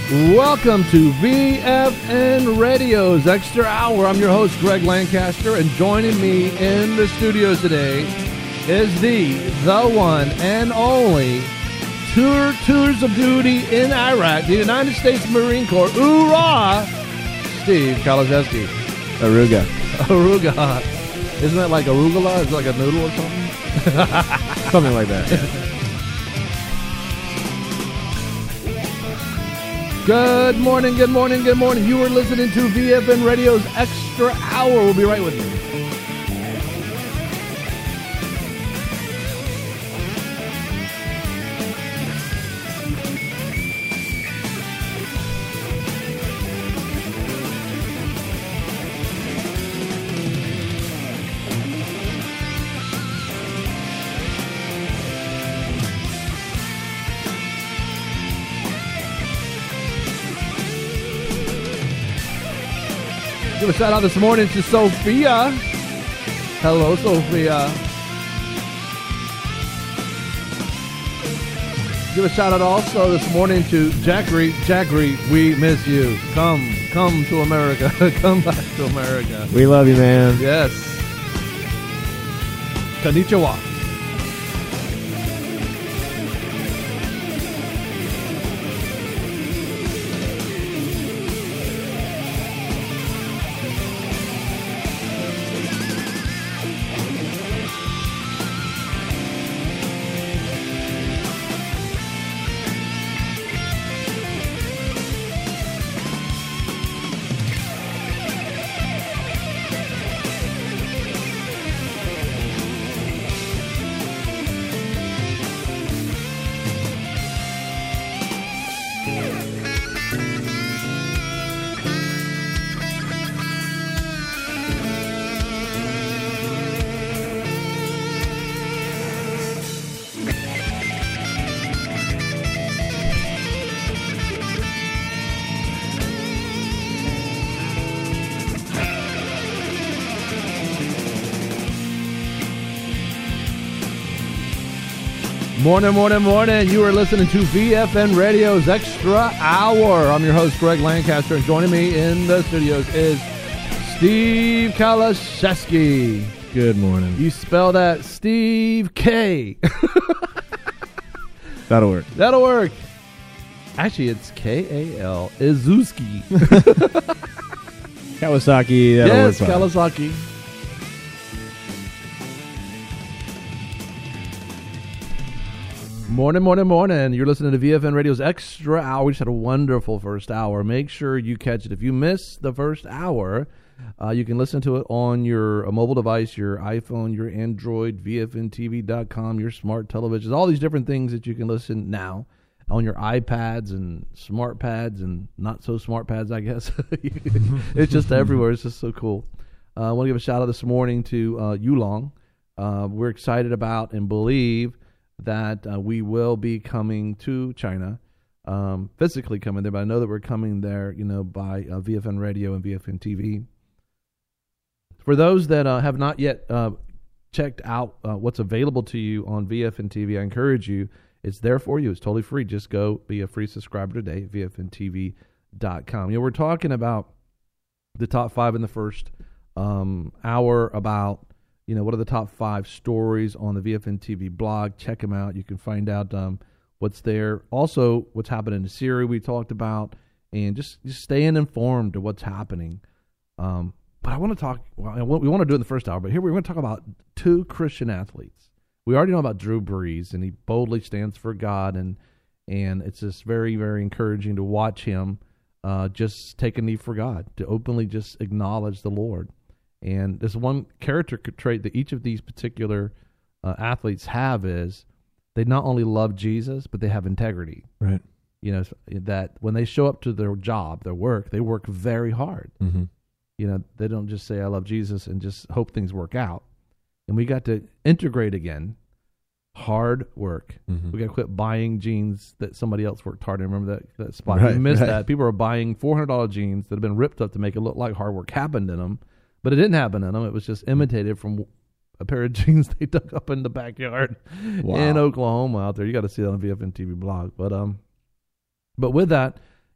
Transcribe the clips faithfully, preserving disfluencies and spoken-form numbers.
Welcome to V F N Radio's Extra Hour. I'm your host, Greg Lancaster, and joining me in the studios today is the, the one and only Tour Tours of Duty in Iraq, the United States Marine Corps, Hoorah, Steve Kaliszewski. Aruga. Aruga. Isn't that like arugula? Is it like a noodle or something? Something like that, yeah. Good morning, good morning, good morning. You are listening to V F N Radio's Extra Hour. We'll be right with you. Give a shout out this morning to Sophia. Hello, Sophia. Give a shout out also this morning to Jackery. Jackery, we miss you. Come, come to America. Come back to America. We love you, man. Yes. Konnichiwa. Morning, morning, morning. You are listening to V F N Radio's Extra Hour. I'm your host, Greg Lancaster, and joining me in the studios is Steve Kaliszewski. Good morning. You spell that Steve K. That'll work. That'll work. Actually, it's K A L Izuski. Kawasaki. That'll Yes, work fine. Kawasaki. Morning, morning, morning. You're listening to V F N Radio's Extra Hour. We just had a wonderful first hour. Make sure you catch it. If you missed the first hour, uh, you can listen to it on your uh, mobile device, your iPhone, your Android, V F N T V dot com, your smart televisions, all these different things that you can listen now on your iPads and smart pads and not so smart pads, I guess. It's just everywhere. It's just so cool. Uh, I want to give a shout out this morning to uh, Yulong. Uh, we're excited about and believe that uh, we will be coming to China, um, physically coming there, but I know that we're coming there, you know, by uh, V F N Radio and V F N T V. For those that uh, have not yet uh, checked out uh, what's available to you on V F N T V, I encourage you. It's there for you. It's totally free. Just go be a free subscriber today at V F N T V dot com. You know, we're talking about the top five in the first um, hour about, you know, what are the top five stories on the V F N T V blog? Check them out. You can find out um, what's there. Also, what's happening in Syria we talked about, and just, just staying informed of what's happening. Um, but I want to talk, well, we want to do it in the first hour, but here we're going to talk about two Christian athletes. We already know about Drew Brees, and he boldly stands for God, and and it's just very, very encouraging to watch him uh, just take a knee for God, to openly just acknowledge the Lord. And there's one character trait that each of these particular uh, athletes have is they not only love Jesus, but they have integrity. Right. You know, that when they show up to their job, their work, they work very hard. Mm-hmm. You know, they don't just say, I love Jesus and just hope things work out. And we got to integrate again hard work. Mm-hmm. We got to quit buying jeans that somebody else worked hard. I remember that, that spot. Right, we missed right. that. People are buying four hundred dollars jeans that have been ripped up to make it look like hard work happened in them. But it didn't happen in them. It was just imitated from a pair of jeans they dug up in the backyard wow. in Oklahoma out there. You got to see that on V F N T V blog. But um, but with that,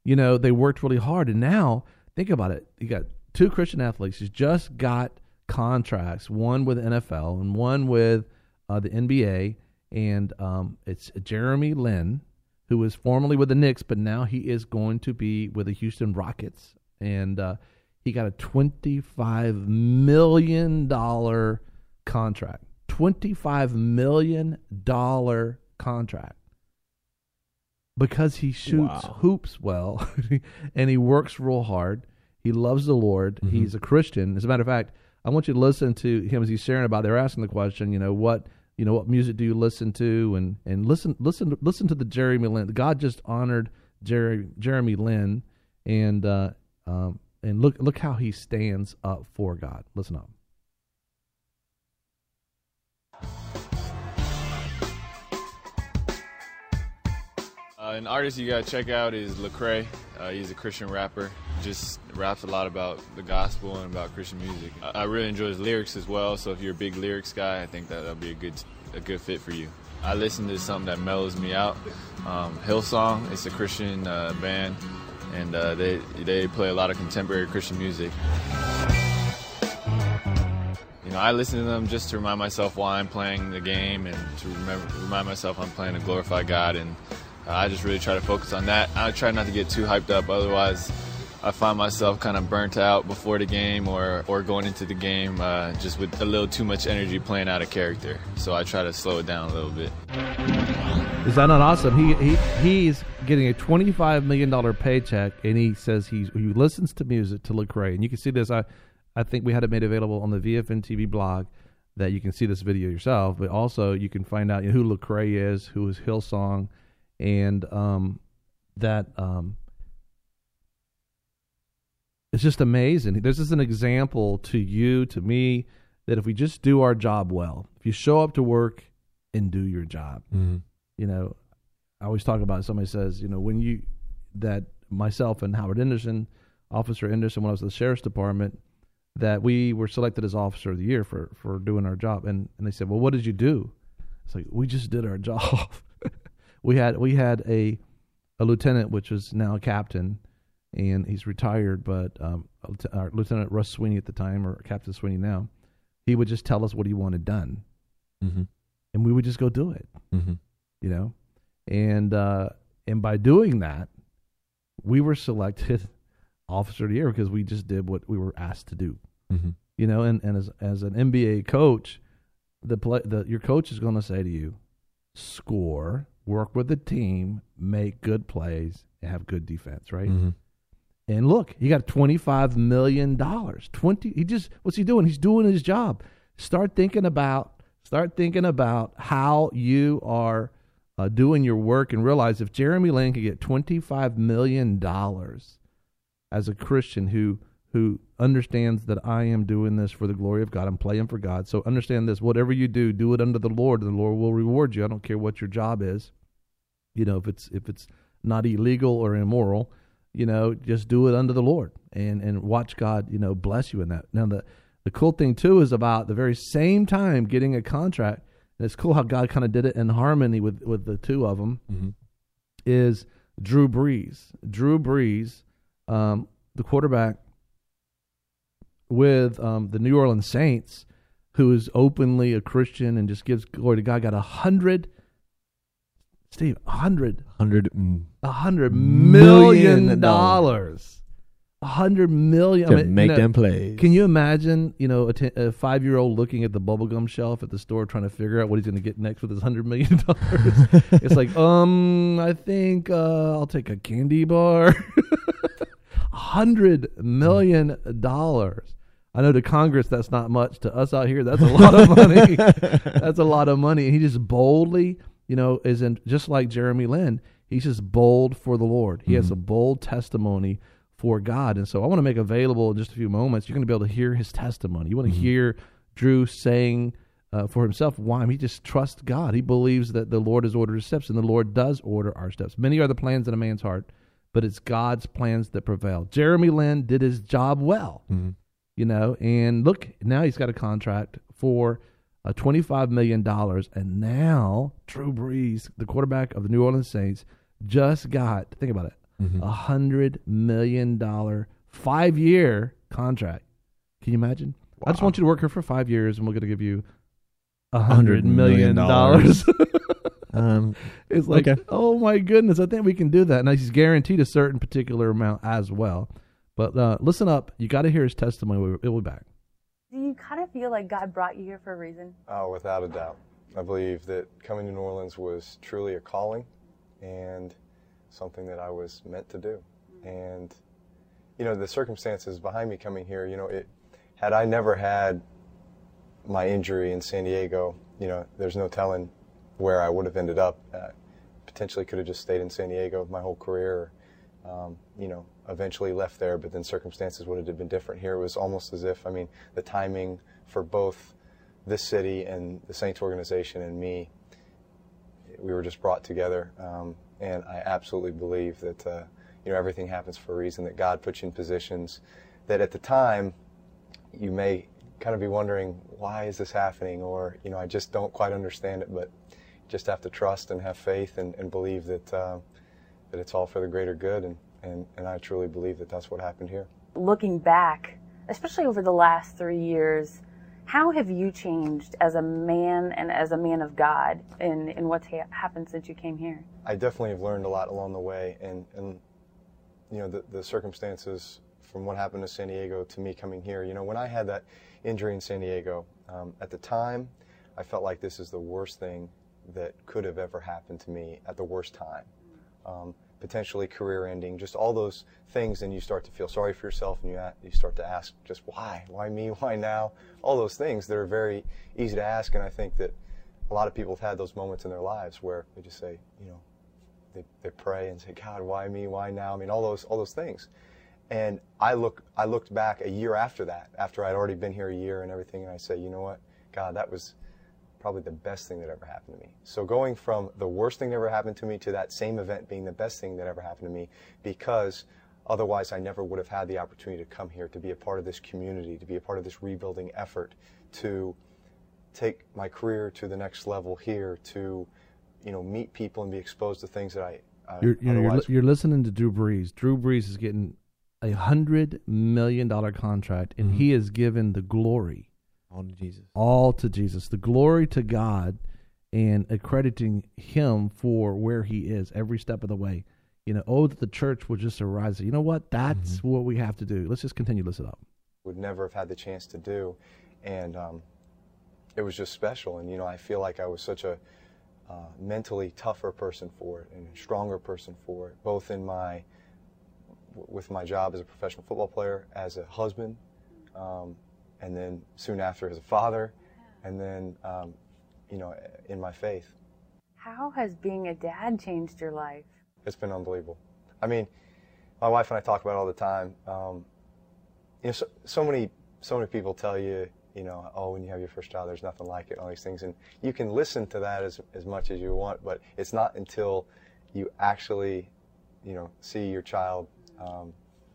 You know, they worked really hard, and now think about it. You got two Christian athletes who just got contracts, one with N F L and one with uh, the N B A, and um, it's Jeremy Lin, who was formerly with the Knicks, but now he is going to be with the Houston Rockets, and uh, he got a twenty-five million dollars contract. twenty-five million dollars contract. Because he shoots Wow. hoops well, and he works real hard. He loves the Lord. Mm-hmm. He's a Christian. As a matter of fact, I want you to listen to him as he's sharing about. They're asking the question, you know, what you know, what music do you listen to, and and listen, listen, listen to the Jeremy Lin. God just honored Jerry, Jeremy Lin, and uh, um, and look look how he stands up for God. Listen up. Uh, an artist you gotta check out is Lecrae. Uh, he's a Christian rapper. Just raps a lot about the gospel and about Christian music. I, I really enjoy his lyrics as well. So if you're a big lyrics guy, I think that that'll be a good a good fit for you. I listen to something that mellows me out. Um, Hillsong, it's a Christian uh, band, and uh, they they play a lot of contemporary Christian music. You know, I listen to them just to remind myself why I'm playing the game, and to remember, remind myself I'm playing to glorify God. And Uh, I just really try to focus on that. I try not to get too hyped up, otherwise I find myself kind of burnt out before the game or, or going into the game uh, just with a little too much energy playing out of character. So I try to slow it down a little bit. Is that not awesome? He he he's getting a twenty-five million dollars paycheck, and he says he's, he listens to music to Lecrae. And you can see this. I, I think we had it made available on the V F N T V blog that you can see this video yourself, but also you can find out who Lecrae is, who is Hillsong, and um, that um, it's just amazing. This is an example to you, to me, that if we just do our job well, if you show up to work and do your job, Mm-hmm. you know, I always talk about, somebody says, you know, when you, that myself and Howard Henderson, Officer Henderson, when I was at the Sheriff's Department, that we were selected as Officer of the Year for, for doing our job. And, and they said, well, what did you do? It's like, we just did our job. we had we had a a lieutenant, which is now a captain, and he's retired, but um, our Lieutenant Russ Sweeney at the time, or Captain Sweeney now, he would just tell us what he wanted done. Mm-hmm. And we would just go do it, Mm-hmm. you know? And uh, and by doing that, we were selected Officer of the Year because we just did what we were asked to do. Mm-hmm. You know, and, and as as an N B A coach, the play, the your coach is going to say to you, score, work with the team, make good plays, and have good defense, right? Mm-hmm. And look, he got twenty-five million dollars. twenty he just what's he doing? He's doing his job. Start thinking about start thinking about how you are uh, doing your work, and realize if Jeremy Lin could get twenty-five million dollars as a Christian who who understands that I am doing this for the glory of God, I'm playing for God. So understand this, whatever you do, do it unto the Lord, and the Lord will reward you. I don't care what your job is. You know, if it's if it's not illegal or immoral, you know, just do it unto the Lord, and, and watch God, you know, bless you in that. Now, the, the cool thing, too, is about the very same time getting a contract, and it's cool how God kind of did it in harmony with, with the two of them, Mm-hmm. is Drew Brees. Drew Brees, um, the quarterback with um, the New Orleans Saints, who is openly a Christian and just gives glory to God, got a hundred, Steve, a hundred, Hundred. mm, a hundred Million million dollars, a hundred million. To I mean, make no, them plays. Can you imagine, you know, a, t- a five-year-old looking at the bubblegum shelf at the store trying to figure out what he's going to get next with his hundred million dollars? It's like, um, I think uh, I'll take a candy bar. A hundred million dollars. I know to Congress that's not much. To us out here, that's a lot of money. That's a lot of money. And he just boldly, you know, is in, just like Jeremy Lin, he's just bold for the Lord. He Mm-hmm. has a bold testimony for God. And so I want to make available in just a few moments, you're going to be able to hear his testimony. You want to Mm-hmm. hear Drew saying uh, for himself why he just trusts God. He believes that the Lord has ordered his steps, and the Lord does order our steps. Many are the plans in a man's heart, but it's God's plans that prevail. Jeremy Lin did his job well. Mm-hmm. You know, and look, now he's got a contract for uh, twenty-five million dollars, and now Drew Brees, the quarterback of the New Orleans Saints, just got, think about it, A hundred million dollar five year contract. Can you imagine? Wow. I just want you to work here for five years, and we're going to give you a hundred million dollars. um, it's like, okay. oh my goodness, I think we can do that. Now he's guaranteed a certain particular amount as well. But uh, listen up, you got to hear his testimony. We'll be back. Do you kind of feel like God brought you here for a reason? Oh, without a doubt. I believe that coming to New Orleans was truly a calling and something that I was meant to do. And, you know, the circumstances behind me coming here, you know, it had I never had my injury in San Diego, you know, there's no telling where I would have ended up. Uh, potentially could have just stayed in San Diego my whole career, or, um, you know, eventually left there, but then circumstances would have been different. Here it was almost as if, I mean, the timing for both this city and the Saints organization and me, we were just brought together. Um, and I absolutely believe that, uh, you know, everything happens for a reason, that God puts you in positions that at the time you may kind of be wondering, why is this happening? Or, you know, I just don't quite understand it, but just have to trust and have faith and, and believe that, uh, that it's all for the greater good. And, and, and I truly believe that that's what happened here. Looking back, especially over the last three years, how have you changed as a man and as a man of God in, in what's ha- happened since you came here? I definitely have learned a lot along the way, and, and you know, the, the circumstances from what happened to San Diego to me coming here. You know, when I had that injury in San Diego, um, at the time, I felt like this is the worst thing that could have ever happened to me at the worst time. Um, potentially career ending, just all those things, and you start to feel sorry for yourself, and you you start to ask just why, why me, why now? All those things that are very easy to ask, and I think that a lot of people have had those moments in their lives where they just say, you know, they, they pray and say, God, why me, why now? I mean, all those all those things. And I look I looked back a year after that, after I'd already been here a year and everything, and I say, you know what, God, that was probably the best thing that ever happened to me. So going from the worst thing that ever happened to me to that same event being the best thing that ever happened to me, because otherwise I never would have had the opportunity to come here, to be a part of this community, to be a part of this rebuilding effort, to take my career to the next level here, to, you know, meet people and be exposed to things that I uh, you're, you know, you're, li- you're listening to Drew Brees. Drew Brees is getting a hundred million dollar contract, and mm-hmm. he is given the glory. All to Jesus. All to Jesus. The glory to God, and accrediting him for where he is every step of the way. You know, oh, that the church would just arise. You know what? That's mm-hmm. what we have to do. Let's just continue. Listen up. Would never have had the chance to do. And um, it was just special. And, you know, I feel like I was such a uh, mentally tougher person for it and a stronger person for it, both in my, w- with my job as a professional football player, as a husband, um, and then soon after as a father, and then, um, you know, in my faith. How has being a dad changed your life? It's been unbelievable. I mean, my wife and I talk about it all the time. Um, you know, so, so many, so many people tell you, you know, oh, when you have your first child, there's nothing like it, all these things, and you can listen to that as as much as you want, but it's not until you actually, you know, see your child. Um,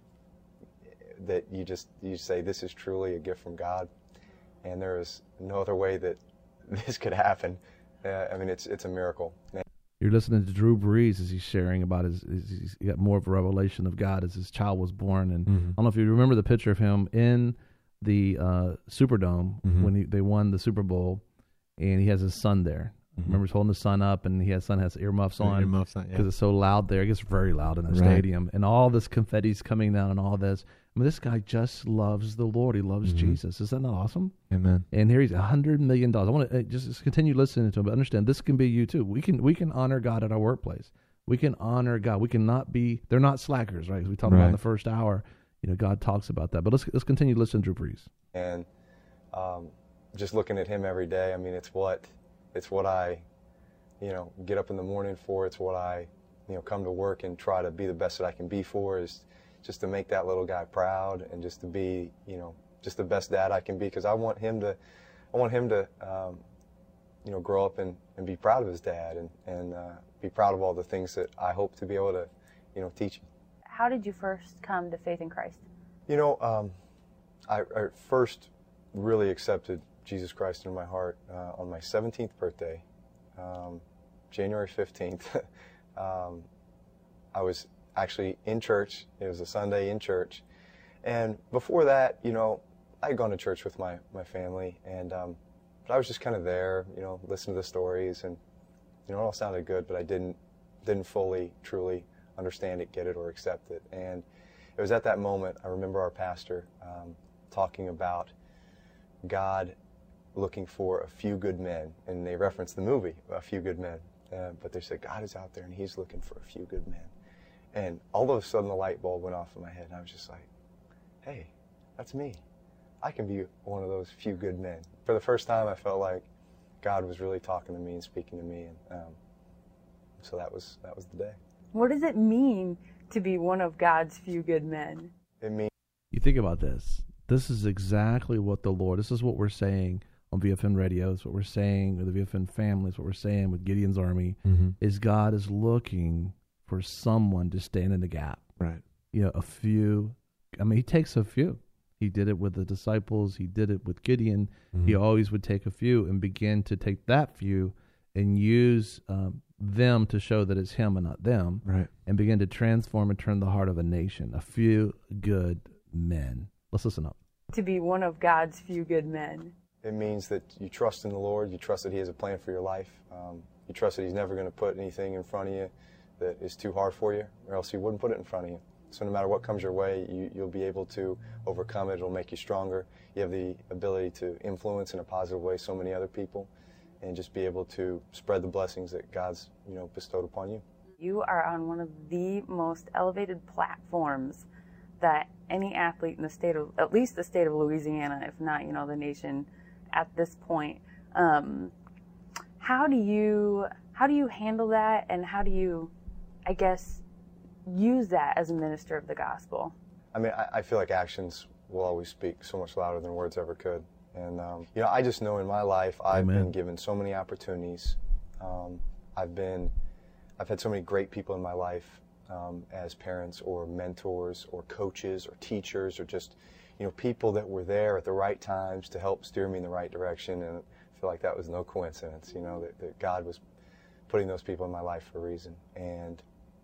that you just you say, this is truly a gift from God, and there is no other way that this could happen. Uh, I mean, it's it's a miracle. You're listening to Drew Brees as he's sharing about his, his he's got more of a revelation of God as his child was born. And mm-hmm. I don't know if you remember the picture of him in the uh, Superdome mm-hmm. when he, they won the Super Bowl, and he has his son there. Mm-hmm. Remember, he's holding his son up, and he has son has earmuffs on earmuffs on because yeah. it's so loud there. It gets very loud in the right. stadium, and all this confetti's coming down, and all this. I mean, this guy just loves the Lord. He loves mm-hmm. Jesus. Is that not awesome? Amen. And here he's a hundred million dollars. I want to uh, just, just continue listening to him, but understand this can be you too. We can we can honor God at our workplace. We can honor God. We cannot be. They're not slackers, right? As we talked right. about in the first hour. You know, God talks about that. But let's let's continue listening to Drew Brees. And um, just looking at him every day. I mean, it's what it's what I. you know, get up in the morning for. It's what I, you know, come to work and try to be the best that I can be for, is just to make that little guy proud and just to be, you know, just the best dad I can be, because I want him to, I want him to, um, you know, grow up and, and be proud of his dad and, and uh, be proud of all the things that I hope to be able to, you know, teach him. How did you first come to faith in Christ? You know, um, I, I first really accepted Jesus Christ in my heart uh, on my seventeenth birthday. Um, January fifteenth, um, I was actually in church. It was a Sunday in church. And before that, you know, I had gone to church with my, my family, and um, but I was just kind of there, you know, listening to the stories, and, you know, it all sounded good, but I didn't didn't fully, truly understand it, get it, or accept it. And it was at that moment, I remember our pastor um, talking about God looking for a few good men, and they referenced the movie, A Few Good Men, uh, but they said, God is out there, and he's looking for a few good men. And all of a sudden, the light bulb went off in my head, and I was just like, hey, that's me. I can be one of those few good men. For the first time, I felt like God was really talking to me and speaking to me, and um, so that was that was the day. What does it mean to be one of God's few good men? It means You think about this. This is exactly what the Lord, this is what we're saying on V F N Radio. It's what we're saying with the V F N family. It's what we're saying with Gideon's Army, Mm-hmm. is God is looking for someone to stand in the gap. Right. You know, a few. I mean, he takes a few. He did it with the disciples. He did it with Gideon. Mm-hmm. He always would take a few and begin to take that few and use um, them to show that it's him and not them, Right. and begin to transform and turn the heart of a nation. A few good men. Let's listen up. To be one of God's few good men. it means that you trust in the Lord. You trust that He has a plan for your life. Um, you trust that He's never going to put anything in front of you that is too hard for you, or else He wouldn't put it in front of you. So no matter what comes your way, you, you'll be able to overcome it. It'll make you stronger. You have the ability to influence in a positive way so many other people, and just be able to spread the blessings that God's, you know, bestowed upon you. You are on one of the most elevated platforms that any athlete in the state of, at least the state of Louisiana, if not, you know, the nation at this point. Um, how do you, how do you handle that, and how do you, I guess, use that as a minister of the gospel? I mean, I, I feel like actions will always speak so much louder than words ever could. And, um, you know, I just know in my life I've Amen. been given so many opportunities. Um, I've been, I've had so many great people in my life um, as parents or mentors or coaches or teachers or just, you know, people that were there at the right times to help steer me in the right direction. And I feel like that was no coincidence, you know, that, that God was putting those people in my life for a reason. And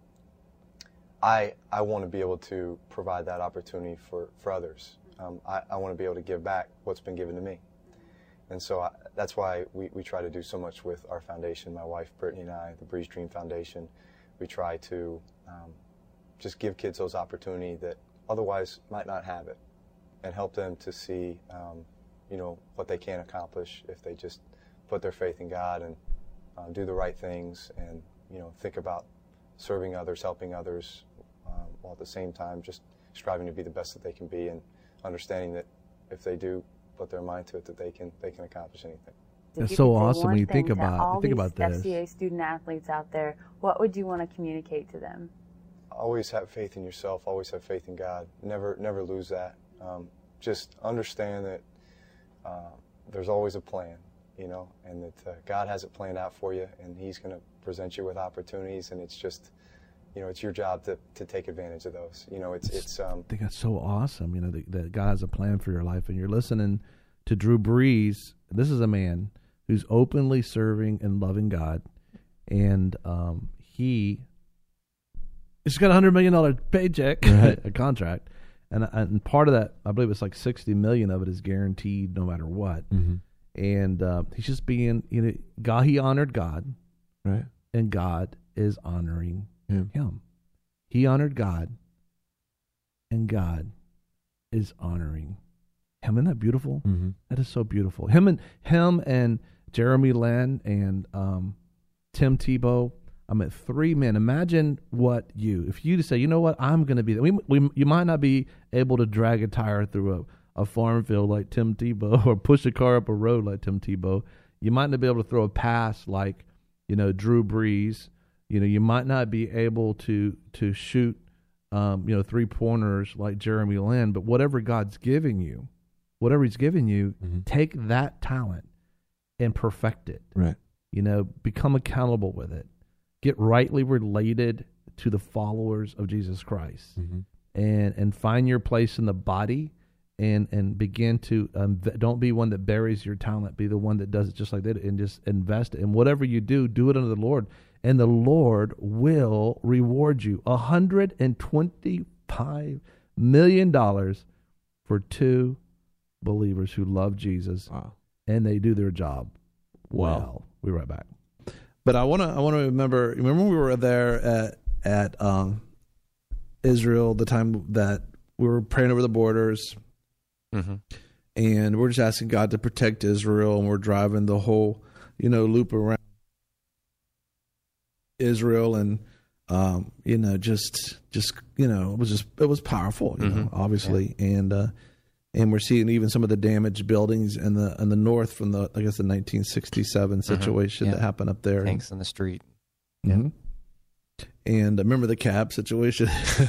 I, I want to be able to provide that opportunity for, for others. Um, I, I want to be able to give back what's been given to me. And so I, that's why we, we try to do so much with our foundation, my wife Brittany and I, the Breeze Dream Foundation. We try to um, just give kids those opportunities that otherwise might not have it, and help them to see um, you know, what they can accomplish if they just put their faith in God and uh, do the right things, and, you know, think about serving others, helping others, um, while at the same time just striving to be the best that they can be, and understanding that if they do put their mind to it, that they can they can accomplish anything. If It's you so could say awesome one when you think thing to about- all think these about this. F C A student athletes out there, what would you want to communicate to them? Always have faith in yourself. Always have faith in God. Never never lose that. Um, just understand that uh, there's always a plan, you know, and that uh, God has it planned out for you, and He's going to present you with opportunities, and it's just, you know, it's your job to, to take advantage of those. You know, it's it's. Um, I think that's so awesome, you know, that, that God has a plan for your life. And you're listening to Drew Brees. This is a man who's openly serving and loving God. And um, he has got a one hundred million dollars paycheck, Right. a contract. And, and part of that, I believe it's like sixty million dollars of it is guaranteed no matter what. Mm-hmm. And uh, he's just being, you know, God, he honored God, Right. and God is honoring Yeah. him. He honored God, and God is honoring him. Isn't that beautiful? Mm-hmm. That is so beautiful. Him and him and Jeremy Lin and um, Tim Tebow. I mean, three men. Imagine what you, if you to say, you know what, I'm going to be. We, we, you might not be able to drag a tire through a, a farm field like Tim Tebow, or push a car up a road like Tim Tebow. You might not be able to throw a pass like, you know, Drew Brees. You know, you might not be able to to shoot, um, you know, three pointers like Jeremy Lin. But whatever God's giving you, whatever He's giving you, Mm-hmm. take that talent and perfect it. Right. You know, become accountable with it. Get rightly related to the followers of Jesus Christ, Mm-hmm. and and find your place in the body, and and begin to um, v- don't be one that buries your talent. Be the one that does it just like that, and just invest it. And whatever you do, do it unto the Lord. and the Lord will reward you. one hundred twenty-five million dollars for two believers who love Jesus, Wow. and they do their job well. Wow. We'll be right back. But I want to I want to remember, remember we were there at, at um, Israel, the time that we were praying over the borders, Mm-hmm. and we're just asking God to protect Israel, and we're driving the whole, you know, loop around Israel, and um, you know, just just you know, it was just it was powerful, you know, Mhm. obviously, and uh, and we're seeing even some of the damaged buildings in the in the north from the I guess the nineteen sixty-seven situation Yeah. that happened up there. Tanks in the street. Mhm. And uh, remember the cab situation?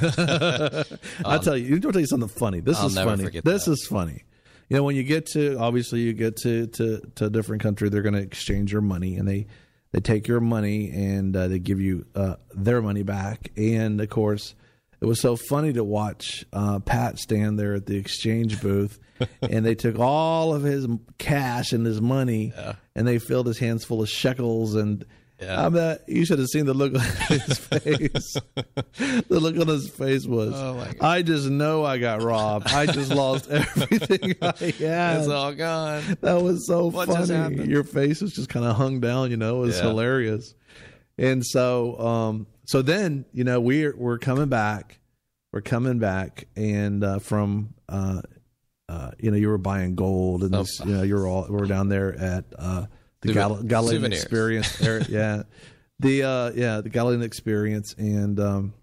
I'll tell you, I'll tell you something funny. This I'll is never funny. forget This that. is funny. You know, when you get to, obviously you get to, to, to a different country, they're going to exchange your money, and they, they take your money and uh, they give you uh, their money back. And of course, it was so funny to watch uh, Pat stand there at the exchange booth, and they took all of his cash and his money, Yeah. and they filled his hands full of shekels. And Yeah. I bet you should have seen the look on his face. The look on his face was, Oh, my God. I just know I got robbed. I just lost everything I had. It's all gone. That was so What just funny. happened? Your face was just kind of hung down, you know, it was Yeah. hilarious. And so, um, so then, you know, we're, we're coming back, we're coming back and, uh, from, uh, uh, you know, you were buying gold and Oh. this, you know, you were all, we were down there at, uh, the Souve- Gal- Galilean souvenirs. Experience there. Yeah. The, uh, yeah, the Galilean Experience. And, um,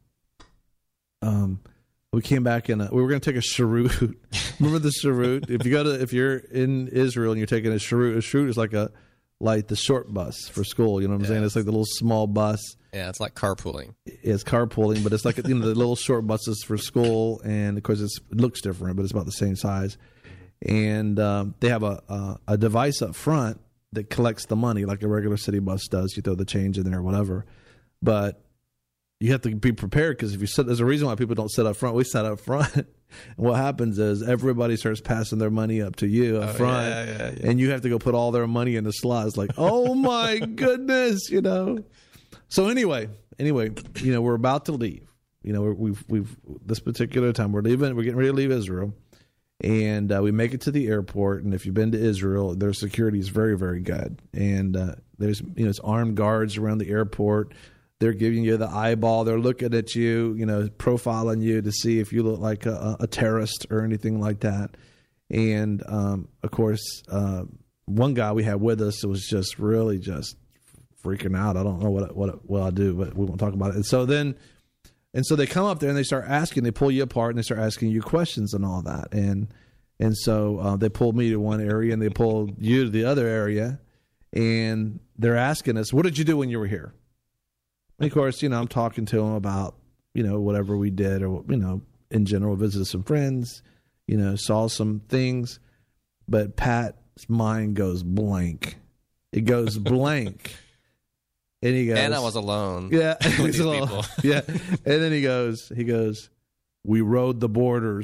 um, we came back and uh, we were going to take a sharut. Remember the sharut? If you go to, if you're in Israel and you're taking a sharut, a sharut is like a, like the short bus for school. You know what I'm saying? Yeah. It's like the little small bus. Yeah, it's like carpooling. It's carpooling, but it's like, you know, the little short buses for school. And of course it's, it looks different, but it's about the same size. And, um, they have a, a, a device up front that collects the money like a regular city bus does. You throw the change in there or whatever. But you have to be prepared, because if you sit, there's a reason why people don't sit up front. We sat up front. And what happens is everybody starts passing their money up to you up Oh, front. yeah, yeah, yeah. And you have to go put all their money in the slot. It's like, oh my goodness, you know. So anyway, anyway, you know, we're about to leave. You know, we're, we've, we've, this particular time, we're leaving, we're getting ready to leave Israel. And uh, we make it to the airport, and if you've been to Israel, their security is very, very good. And uh, there's, you know, it's armed guards around the airport. They're giving you the eyeball. They're looking at you, you know, profiling you to see if you look like a, a terrorist or anything like that. And um, of course, uh, one guy we had with us was just really just freaking out. I don't know what what what I do, but we won't talk about it. And so then. And so they come up there and they start asking, they pull you apart and they start asking you questions and all that. And and so uh, they pulled me to one area and they pulled you to the other area. And they're asking us, what did you do when you were here? And of course, you know, I'm talking to them about, you know, whatever we did, or, you know, in general, visited some friends, you know, saw some things. But Pat's mind goes blank. It goes blank. And he goes, And I was alone. yeah, with he's these a little- people. yeah. And then he goes, he goes, we rode the borders.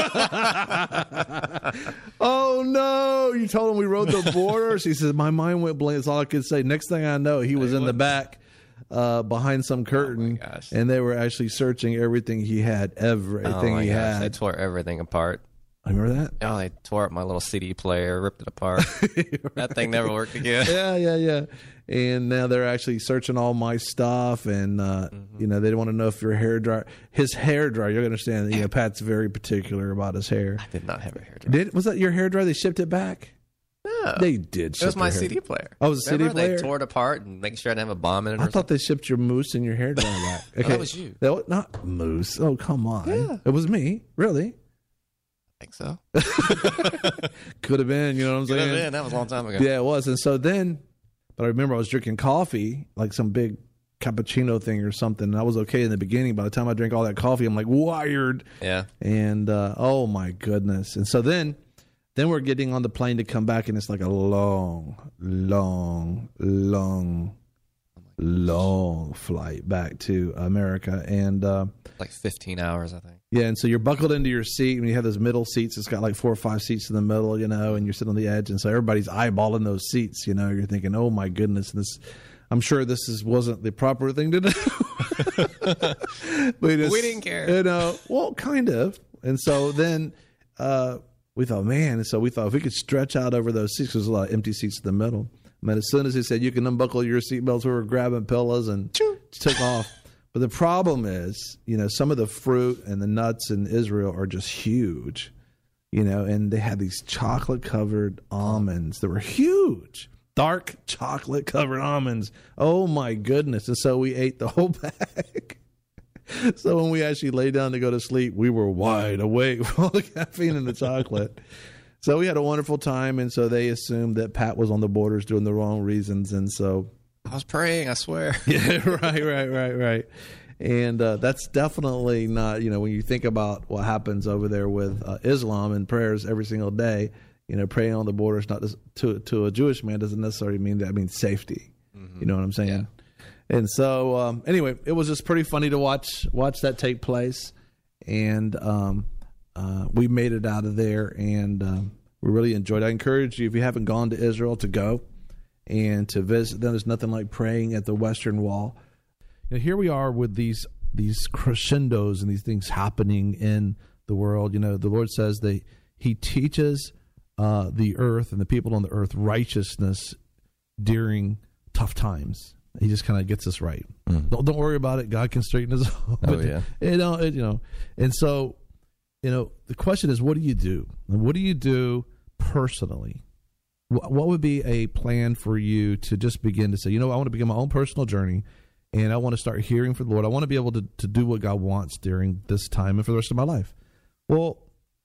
Oh no! You told him we rode the borders. He says, my mind went blank. That's all I could say. Next thing I know, he was in the back, uh, behind some curtain, Oh gosh. and they were actually searching everything he had, everything Oh my he gosh, they had. tore everything apart. I remember that. Oh, they tore up my little C D player, ripped it apart. That thing never worked again. Yeah, yeah, yeah. And now they're actually searching all my stuff, and uh, Mm-hmm. you know, they want to know if your hair dryer, his hair dryer. You understand? You know, Pat's very particular about his hair. I did not have a hair dryer. Did was that your hair dryer? They shipped it back. No. They did. It Ship was my your hair- C D player. Oh, it was a C D Remember player? They tore it apart and making sure I didn't have a bomb in it. Or I thought they shipped your moose and your hair dryer back. Okay, Oh, that was you. That was not moose. Oh, come on. Yeah. It was me. Really? I think so. Could have been. You know what I'm Could saying? have been. That was a long time ago. Yeah, it was. And so then, but I remember I was drinking coffee, like some big cappuccino thing or something. And I was okay in the beginning. By the time I drank all that coffee, I'm like wired. Yeah. And uh, oh my goodness. And so then, then we're getting on the plane to come back, and it's like a long, long, long, long flight back to America. And uh, Like fifteen hours, I think. yeah, and so you're buckled into your seat, and you have those middle seats. It's got like four or five seats in the middle, you know, and you're sitting on the edge, and so everybody's eyeballing those seats, you know. You're thinking, oh my goodness, this. I'm sure this is wasn't the proper thing to do. But just, we didn't care. You know, well, kind of. And so then uh, we thought, man, and so we thought if we could stretch out over those seats, because there's a lot of empty seats in the middle. I mean, as soon as he said you can unbuckle your seatbelts, we were grabbing pillows and took off. But the problem is, you know, some of the fruit and the nuts in Israel are just huge, you know, and they had these chocolate-covered almonds that were huge, dark chocolate-covered almonds. Oh, my goodness. And so we ate the whole bag. So when we actually lay down to go to sleep, we were wide awake with all the caffeine and the chocolate. So we had a wonderful time, and so they assumed that Pat was on the borders doing the wrong reasons, and so I was praying, I swear. yeah, right, right, right, right. And uh, that's definitely not, you know, when you think about what happens over there with uh, Islam and prayers every single day, you know, praying on the borders not to to, to a Jewish man doesn't necessarily mean that. It means safety. Mm-hmm. You know what I'm saying? Yeah. And so, um, anyway, it was just pretty funny to watch watch that take place, and um, uh, we made it out of there, and um, we really enjoyed it. I encourage you, if you haven't gone to Israel, to go and to visit them. There's nothing like praying at the Western Wall. You know, here we are with these these crescendos and these things happening in the world. You know, the Lord says that He teaches uh, the earth and the people on the earth righteousness during tough times. He just kind of gets us right. Mm. Don't don't worry about it. God can straighten us out. Oh yeah. You know, it, you know, and so, you know, the question is, what do you do? And what do you do personally? What, what would be a plan for you to just begin to say, you know, I want to begin my own personal journey, and I want to start hearing from the Lord. I want to be able to to do what God wants during this time and for the rest of my life. Well,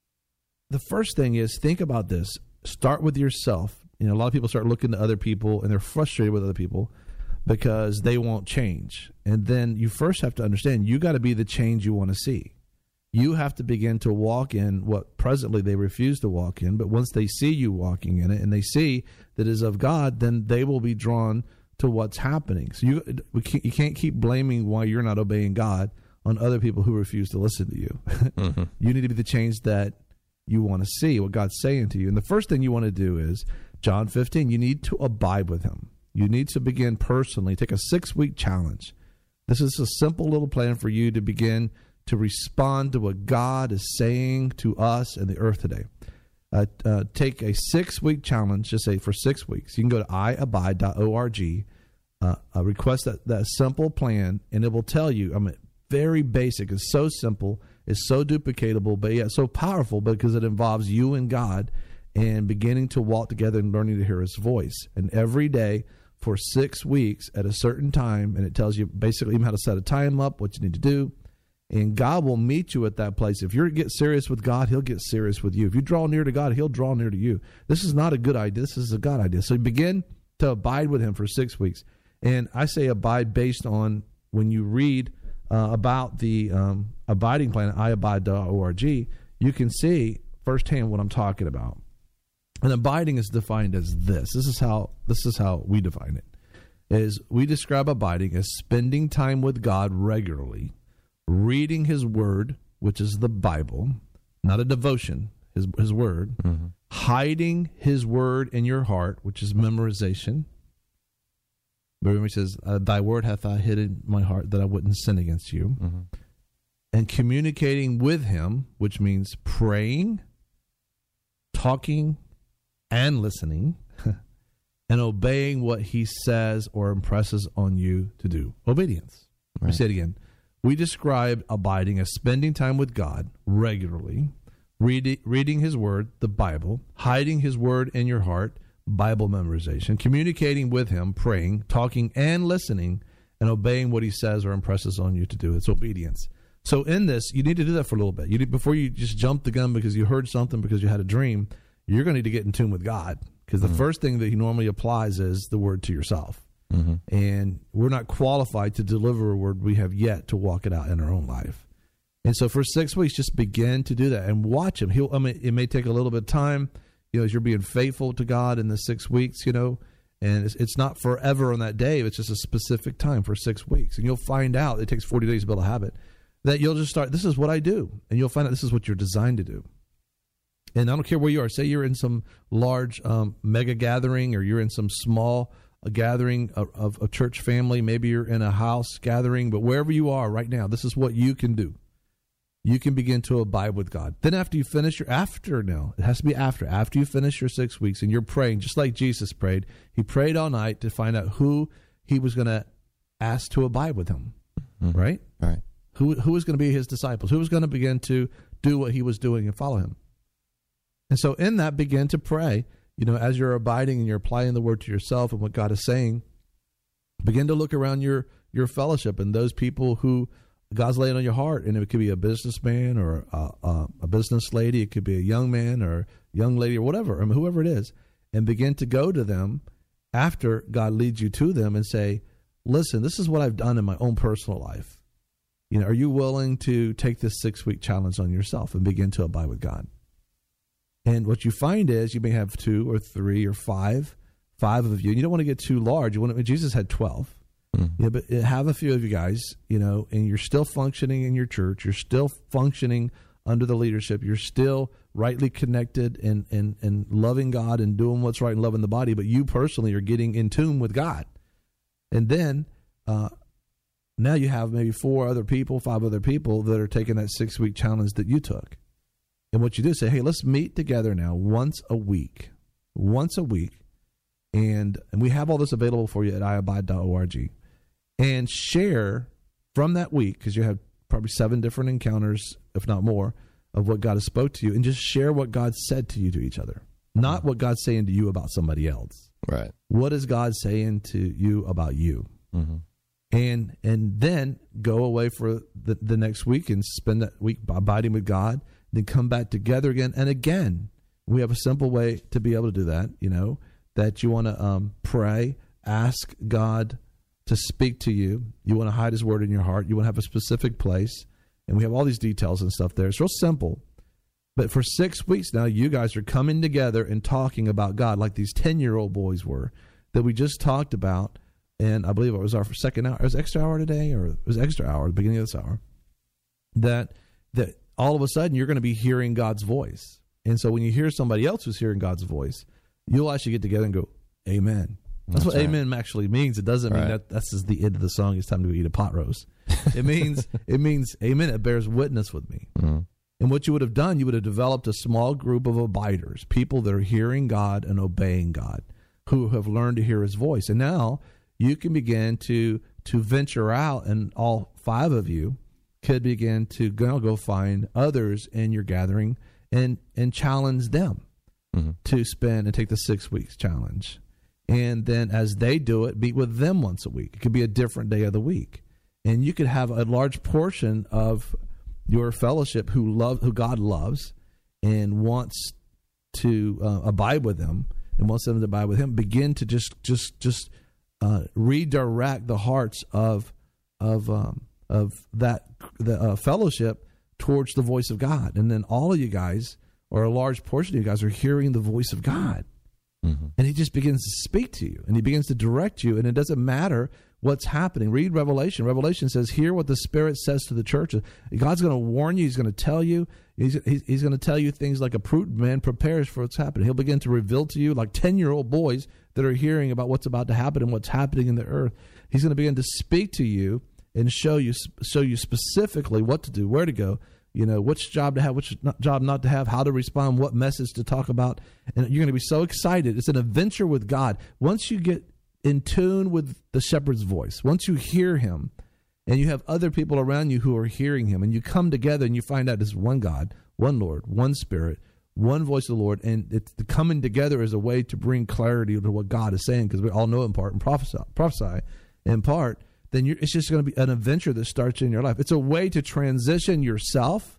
the first thing is, think about this. Start with yourself. You know, a lot of people start looking to other people, and they're frustrated with other people because they won't change. And then you first have to understand, you got to be the change you want to see. You have to begin to walk in what presently they refuse to walk in, but once they see you walking in it and they see that it is of God, then they will be drawn to what's happening. So you we can't, you can't keep blaming why you're not obeying God on other people who refuse to listen to you. Mm-hmm. You need to be the change that you want to see, what God's saying to you. And the first thing you want to do is, John fifteen, you need to abide with Him. You need to begin personally, take a six-week challenge. This is a simple little plan for you to begin to respond to what God is saying to us and the earth today. Uh, uh, take a six-week challenge, just say for six weeks. You can go to i abide dot org, uh, uh, request that, that simple plan, and it will tell you, I mean, very basic. It's so simple. It's so duplicatable, but yet so powerful because it involves you and God and beginning to walk together and learning to hear His voice. And every day, for six weeks at a certain time, and it tells you basically even how to set a time up, what you need to do, and God will meet you at that place. If you get serious with God, He'll get serious with you. If you draw near to God, He'll draw near to you. This is not a good idea. This is a God idea. So begin to abide with Him for six weeks. And I say abide based on when you read uh, about the um, abiding plan at i abide dot org, you can see firsthand what I'm talking about. And abiding is defined as this. This is how this is how we define it. Is we describe abiding as spending time with God regularly, reading His Word, which is the Bible, not a devotion, His His Word, mm-hmm. hiding His Word in your heart, which is memorization. Remember, He says, "Thy Word hath I hid in my heart that I wouldn't sin against you," mm-hmm. and communicating with Him, which means praying, talking, and listening, and obeying what He says or impresses on you to do. Obedience. Right. Let me say it again. We describe abiding as spending time with God regularly, read, reading His Word, the Bible, hiding His Word in your heart, Bible memorization, communicating with Him, praying, talking, and listening, and obeying what He says or impresses on you to do. It's obedience. So in this, you need to do that for a little bit. You need, before you just jump the gun because you heard something, because you had a dream, you're going to need to get in tune with God, because the mm-hmm. first thing that He normally applies is the word to yourself. Mm-hmm. And we're not qualified to deliver a word. We have yet to walk it out in our own life. And so for six weeks, just begin to do that and watch Him. He'll, I mean, it may take a little bit of time, you know, as you're being faithful to God in the six weeks, you know, and it's, it's not forever on that day. It's just a specific time for six weeks. And you'll find out, it takes forty days to build a habit, that you'll just start, this is what I do. And you'll find out this is what you're designed to do. And I don't care where you are. Say you're in some large um, mega gathering, or you're in some small a gathering of, of a church family. Maybe you're in a house gathering, but wherever you are right now, this is what you can do. You can begin to abide with God. Then after you finish your, after now, it has to be after, after you finish your six weeks and you're praying, just like Jesus prayed. He prayed all night to find out who he was going to ask to abide with him, mm-hmm. right? Right. Who, who was going to be his disciples? Who was going to begin to do what he was doing and follow him? And so in that, begin to pray. You know, as you're abiding and you're applying the word to yourself and what God is saying, begin to look around your, your fellowship and those people who God's laying on your heart. And it could be a businessman or a, a, a business lady. It could be a young man or young lady or whatever, I mean, whoever it is, and begin to go to them after God leads you to them and say, listen, this is what I've done in my own personal life. You know, are you willing to take this six-week challenge on yourself and begin to abide with God? And what you find is you may have two or three or five, five of you. And you don't want to get too large. You want to, Jesus had twelve. Mm-hmm. Yeah, but have a few of you guys, you know, and you're still functioning in your church. You're still functioning under the leadership. You're still rightly connected and, and, and loving God and doing what's right and loving the body. But you personally are getting in tune with God. And then uh, now you have maybe four other people, five other people that are taking that six-week challenge that you took. And what you do is say, hey, let's meet together now once a week, once a week. And, and we have all this available for you at i abide dot org. And share from that week, because you have probably seven different encounters, if not more, of what God has spoke to you, and just share what God said to you to each other, not mm-hmm. what God's saying to you about somebody else. Right. What is God saying to you about you? Mm-hmm. And and then go away for the, the next week and spend that week abiding with God, then come back together again. And again, we have a simple way to be able to do that, you know, that you want to um, pray, ask God to speak to you. You want to hide his word in your heart. You want to have a specific place. And we have all these details and stuff there. It's real simple. But for six weeks now, you guys are coming together and talking about God like these ten-year-old boys were that we just talked about. And I believe it was our second hour. It was extra hour today, or it was extra hour at the beginning of this hour. That, that all of a sudden you're going to be hearing God's voice. And so when you hear somebody else who's hearing God's voice, you'll actually get together and go, amen. That's, that's what right. amen actually means. It doesn't right. mean that that's just the end of the song. It's time to eat a pot roast. It means, it means, amen. It bears witness with me. Mm-hmm. And what you would have done, you would have developed a small group of abiders, people that are hearing God and obeying God, who have learned to hear his voice. And now you can begin to, to venture out, and all five of you could begin to go, go find others in your gathering and, and challenge them mm-hmm. to spend and take the six weeks challenge. And then as they do it, meet with them once a week. It could be a different day of the week. And you could have a large portion of your fellowship who love, who God loves and wants to uh, abide with them and wants them to abide with him, begin to just just just uh, redirect the hearts of of um, of that the uh, fellowship towards the voice of God. And then all of you guys, or a large portion of you guys, are hearing the voice of God. Mm-hmm. And he just begins to speak to you, and he begins to direct you, and it doesn't matter what's happening. Read Revelation. Revelation says, hear what the Spirit says to the churches. God's going to warn you. He's going to tell you. He's, he's, he's going to tell you things like a prudent man prepares for what's happening. He'll begin to reveal to you, like ten-year-old boys that are hearing about what's about to happen and what's happening in the earth. He's going to begin to speak to you and show you show you specifically what to do, where to go, you know, which job to have, which not, job not to have, how to respond, what message to talk about. And you're going to be so excited. It's an adventure with God. Once you get in tune with the shepherd's voice, once you hear him and you have other people around you who are hearing him, and you come together and you find out there's one God, one Lord, one Spirit, one voice of the Lord, and it's the coming together is a way to bring clarity to what God is saying, because we all know in part and prophesy, prophesy in part, then you're, it's just going to be an adventure that starts in your life. It's a way to transition yourself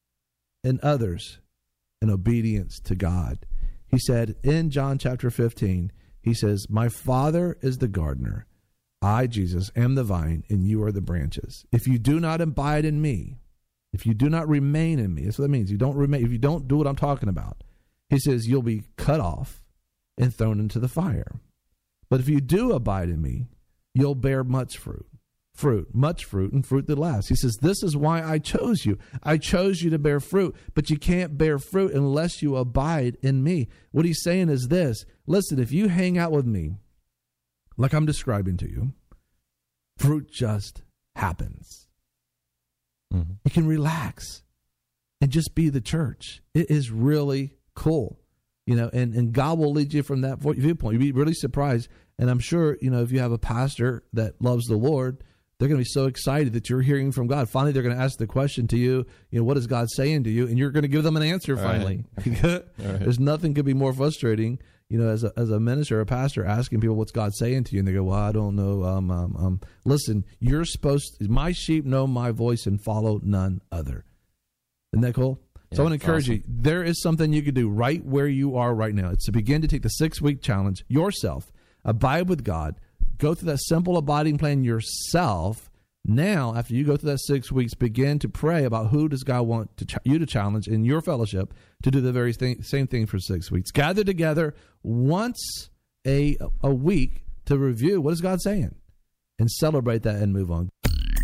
and others in obedience to God. He said in John chapter fifteen, he says, my Father is the gardener. I, Jesus, am the vine, and you are the branches. If you do not abide in me, if you do not remain in me, that's what that means. You don't remain. If you don't do what I'm talking about, he says, you'll be cut off and thrown into the fire. But if you do abide in me, you'll bear much fruit, fruit, much fruit, and fruit that lasts. He says, this is why I chose you. I chose you to bear fruit, but you can't bear fruit unless you abide in me. What he's saying is this: listen, if you hang out with me, like I'm describing to you, fruit just happens. Mm-hmm. You can relax and just be the church. It is really cool, you know, and, and God will lead you from that viewpoint. You'll be really surprised. And I'm sure, you know, if you have a pastor that loves the Lord, they're going to be so excited that you're hearing from God. Finally, they're going to ask the question to you, you know, what is God saying to you? And you're going to give them an answer finally. Right. Right. There's nothing could be more frustrating, you know, as a, as a minister or a pastor asking people what's God saying to you. And they go, well, I don't know. Um, um, um, listen, you're supposed to, my sheep know my voice and follow none other. Isn't that cool? Yeah, so I want to encourage awesome. you. There is something you can do right where you are right now. It's to begin to take the six-week challenge yourself, abide with God, go through that simple abiding plan yourself. Now, after you go through that six weeks, begin to pray about who does God want to ch- you to challenge in your fellowship to do the very thing, same thing for six weeks. Gather together once a a week to review what is God saying and celebrate that and move on.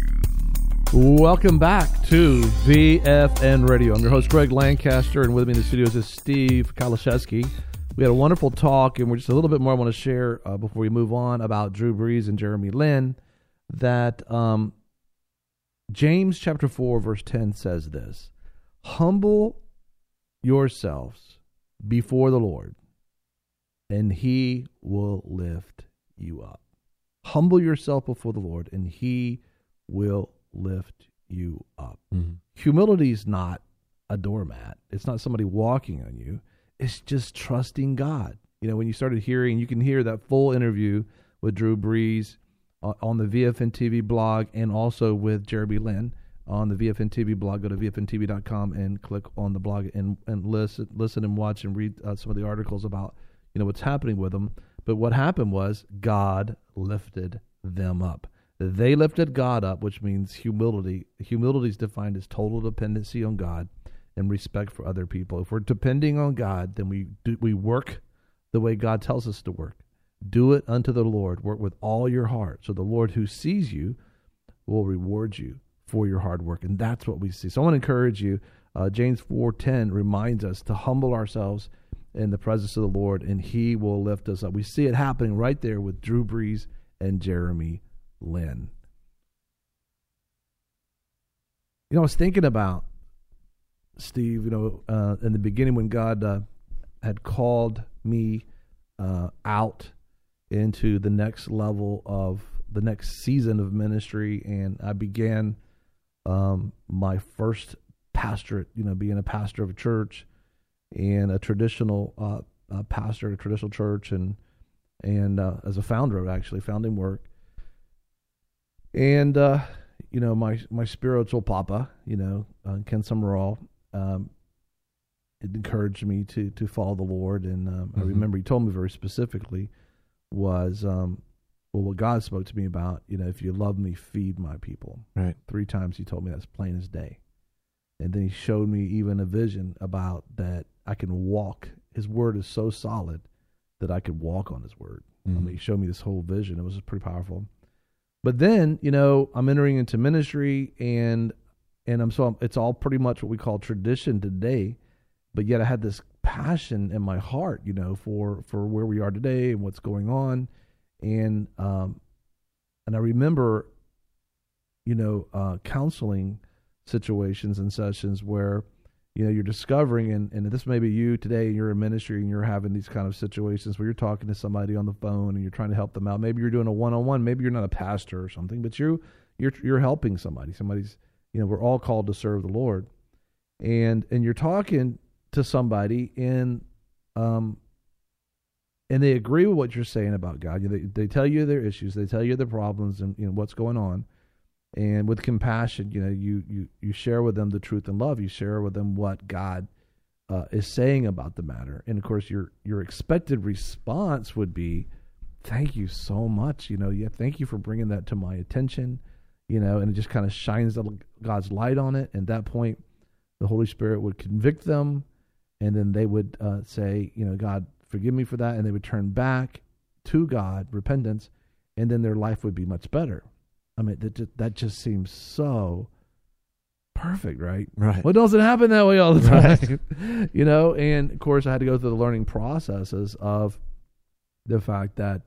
Welcome back to V F N Radio. I'm your host, Greg Lancaster, and with me in the studios is Steve Kaliszewski. We had a wonderful talk, and we're just a little bit more I want to share uh, before we move on about Drew Brees and Jeremy Lin, that um, James chapter four, verse ten says this, humble yourselves before the Lord, and he will lift you up. Humble yourself before the Lord, and he will lift you up. Mm-hmm. Humility is not a doormat. It's not somebody walking on you. It's just trusting God. You know, when you started hearing, you can hear that full interview with Drew Brees uh, on the V F N T V blog, and also with Jeremy Lin on the V F N T V blog. Go to V F N T V dot com and click on the blog and, and listen, listen and watch and read uh, some of the articles about, you know, what's happening with them. But what happened was God lifted them up. They lifted God up, which means humility. Humility is defined as total dependency on God and respect for other people. If we're depending on God, then we do, we work the way God tells us to work. Do it unto the Lord. Work with all your heart. So the Lord who sees you will reward you for your hard work. And that's what we see. So I want to encourage you. Uh, James four ten reminds us to humble ourselves in the presence of the Lord, and he will lift us up. We see it happening right there with Drew Brees and Jeremy Lin. You know, I was thinking about, Steve, you know, uh, in the beginning when God uh, had called me uh, out into the next level of the next season of ministry, and I began um, my first pastorate, you know, being a pastor of a church and a traditional uh, uh, pastor at a traditional church, and and uh, as a founder of actually founding work. And, uh, you know, my my spiritual papa, you know, uh, Ken Summerall, um, it encouraged me to to follow the Lord. And um, mm-hmm. I remember he told me very specifically was, um, well, what God spoke to me about, you know, if you love me, feed my people. Right. Three times he told me that's plain as day. And then he showed me even a vision about that I can walk. His word is so solid that I could walk on his word. Mm-hmm. I mean, he showed me this whole vision. It was pretty powerful. But then, you know, I'm entering into ministry, and and I'm so it's all pretty much what we call tradition today. But yet I had this passion in my heart, you know, for, for where we are today and what's going on. And um, and I remember, you know, uh, counseling situations and sessions where, you know, you're discovering, and, and this may be you today, and you're in ministry and you're having these kind of situations where you're talking to somebody on the phone and you're trying to help them out. Maybe you're doing a one-on-one. Maybe you're not a pastor or something, but you you're you're helping somebody. Somebody's, you know, we're all called to serve the Lord, and and you're talking to somebody, and um and they agree with what you're saying about God. They they tell you their issues, they tell you their problems, and you know what's going on. And with compassion, you know, you, you, you share with them the truth and love. You share with them what God uh, is saying about the matter. And of course, your your expected response would be, "Thank you so much. You know, yeah, thank you for bringing that to my attention." You know, and it just kind of shines God's light on it. And at that point, the Holy Spirit would convict them, and then they would uh, say, "You know, God, forgive me for that," and they would turn back to God, repentance, and then their life would be much better. I mean, that just, that just seems so perfect, right? Right. Well, it doesn't happen that way all the time, right. You know. And of course, I had to go through the learning processes of the fact that,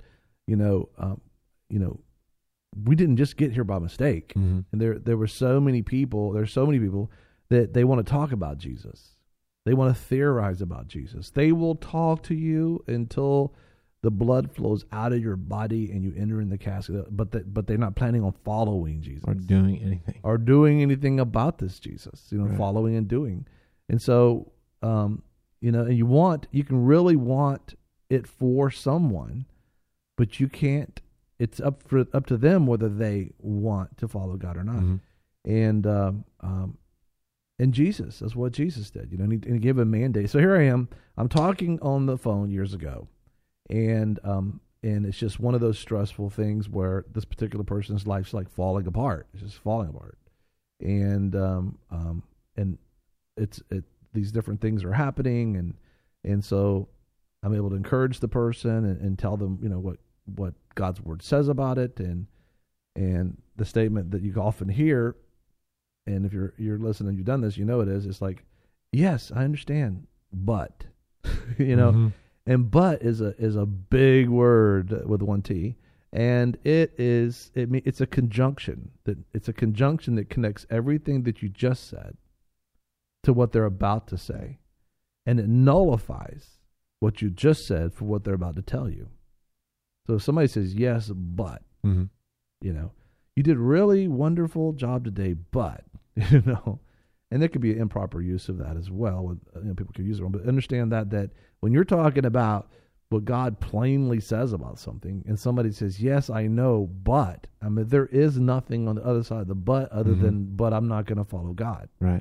you know, um, you know, we didn't just get here by mistake. Mm-hmm. And there there were so many people, there's so many people that they want to talk about Jesus. They want to theorize about Jesus. They will talk to you until the blood flows out of your body and you enter in the casket, but the, but they're not planning on following Jesus. Or doing anything. Or doing anything about this Jesus, you know, Right. following and doing. And so, um, you know, and you want, you can really want it for someone, but you can't, it's up for up to them whether they want to follow God or not. Mm-hmm. And um, um, and Jesus, that's what Jesus did. You know, and he, and he gave a mandate. So here I am. I'm talking on the phone years ago, and um, and it's just one of those stressful things where this particular person's life's like falling apart. It's just falling apart, and um, um, and it's it these different things are happening, and and so I'm able to encourage the person and, and tell them, you know, what what God's word says about it, and and the statement that you often hear, and if you're you're listening, you've done this, you know it is. It's like, yes, I understand, but you know, Mm-hmm. and but is a is a big word with one T, and it is it me it's a conjunction that it's a conjunction that connects everything that you just said to what they're about to say, and it nullifies what you just said for what they're about to tell you. So if somebody says, yes, but, Mm-hmm. you know, you did really wonderful job today, but, you know, and there could be an improper use of that as well. With, you know, people could use it wrong, but understand that, that when you're talking about what God plainly says about something and somebody says, yes, I know, but, I mean, there is nothing on the other side of the but other Mm-hmm. than, but I'm not going to follow God. Right.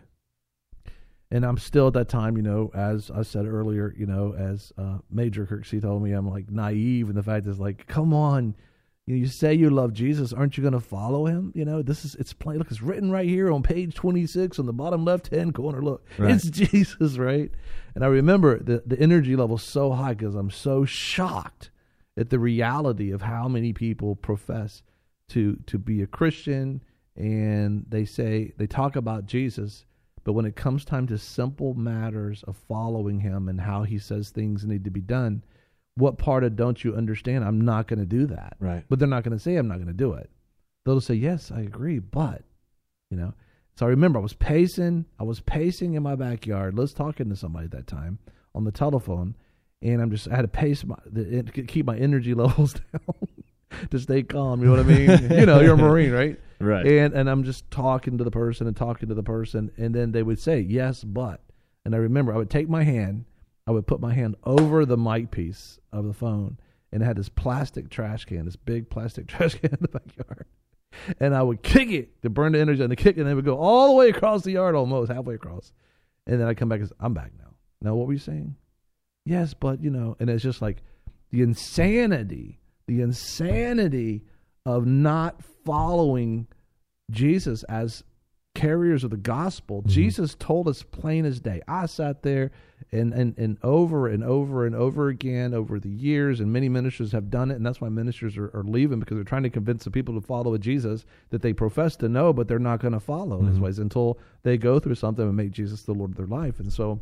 And I'm still at that time, you know, as I said earlier, you know, as uh, Major Kirksey told me, I'm like naive in the fact is like, come on, you, know, you say you love Jesus, aren't you going to follow him? You know, this is, it's plain, look, it's written right here on page twenty-six on the bottom left-hand corner. Look, Right. It's Jesus, right? And I remember the, the energy level so high because I'm so shocked at the reality of how many people profess to to be a Christian, and they say, they talk about Jesus, but when it comes time to simple matters of following him and how he says things need to be done, what part of don't you understand? I'm not going to do that. Right. But they're not going to say I'm not going to do it. They'll say, yes, I agree, but, you know. So I remember I was pacing, I was pacing in my backyard. Let's talking to somebody at that time on the telephone, and I'm just, I had to pace my, the, keep my energy levels down to stay calm. You know what I mean? You know, you're a Marine, right? Right. And and I'm just talking to the person and talking to the person, and then they would say, yes, but. And I remember I would take my hand, I would put my hand over the mic piece of the phone, and it had this plastic trash can, this big plastic trash can in the backyard. And I would kick it to burn the energy, and the kick, and it would go all the way across the yard, almost halfway across. And then I come back and say, I'm back now. Now, what were you saying? Yes, but, you know, and it's just like the insanity, the insanity of not following Jesus as carriers of the gospel. Mm-hmm. Jesus told us plain as day. I sat there and, and, and over and over and over again over the years, and many ministers have done it, and that's why ministers are, are leaving, because they're trying to convince the people to follow a Jesus that they profess to know, but they're not going to follow mm-hmm. his ways until they go through something and make Jesus the Lord of their life. And so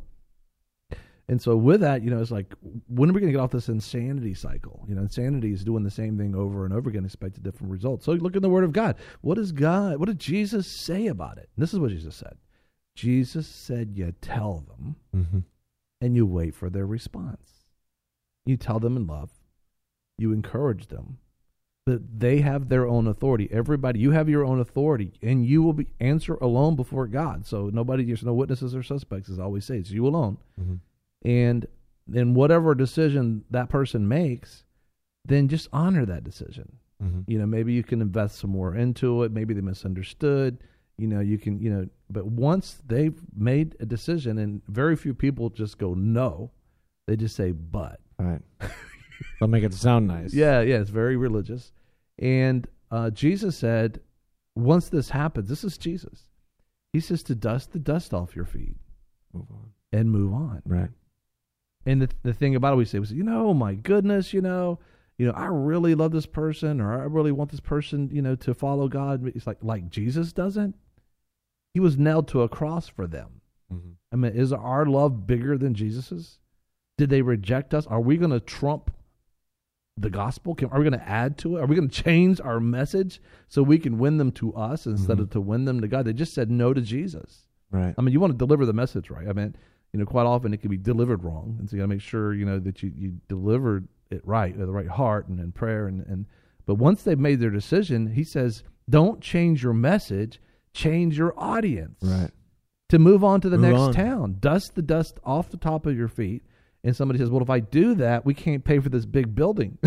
And so with that, you know, it's like, when are we going to get off this insanity cycle? You know, insanity is doing the same thing over and over again, expect a different result. So look in the Word of God. What does God, what did Jesus say about it? And this is what Jesus said. Jesus said, you tell them, mm-hmm. and you wait for their response. You tell them in love. You encourage them. But they have their own authority. Everybody, you have your own authority, and you will be answer alone before God. So nobody, there's no witnesses or suspects, as I always say. It's you alone. Mm-hmm. And then whatever decision that person makes, then just honor that decision. Mm-hmm. You know, maybe you can invest some more into it. Maybe they misunderstood. You know, you can, you know, but once they've made a decision, and very few people just go no, they just say but. All right. They'll make it sound nice. Yeah, yeah, it's very religious. And uh, Jesus said, once this happens, this is Jesus. He says to dust the dust off your feet. Move on. And move on. Right. And the the thing about it, we say, we say, you know, my goodness, you know, you know, I really love this person, or I really want this person, you know, to follow God. It's like, like Jesus doesn't. He was nailed to a cross for them. Mm-hmm. I mean, is our love bigger than Jesus's? Did they reject us? Are we going to trump the gospel? Can, are we going to add to it? Are we going to change our message so we can win them to us instead Mhm. of to win them to God? They just said no to Jesus. Right. I mean, you want to deliver the message right. I mean, you know, quite often it can be delivered wrong, and so you got to make sure you know that you you delivered it right with the right heart and in prayer and and. But once they've made their decision, he says, don't change your message, change your audience. Right. To move on to the Move next on. town. Dust the dust off the top of your feet. And somebody says, well, if I do that, we can't pay for this big building.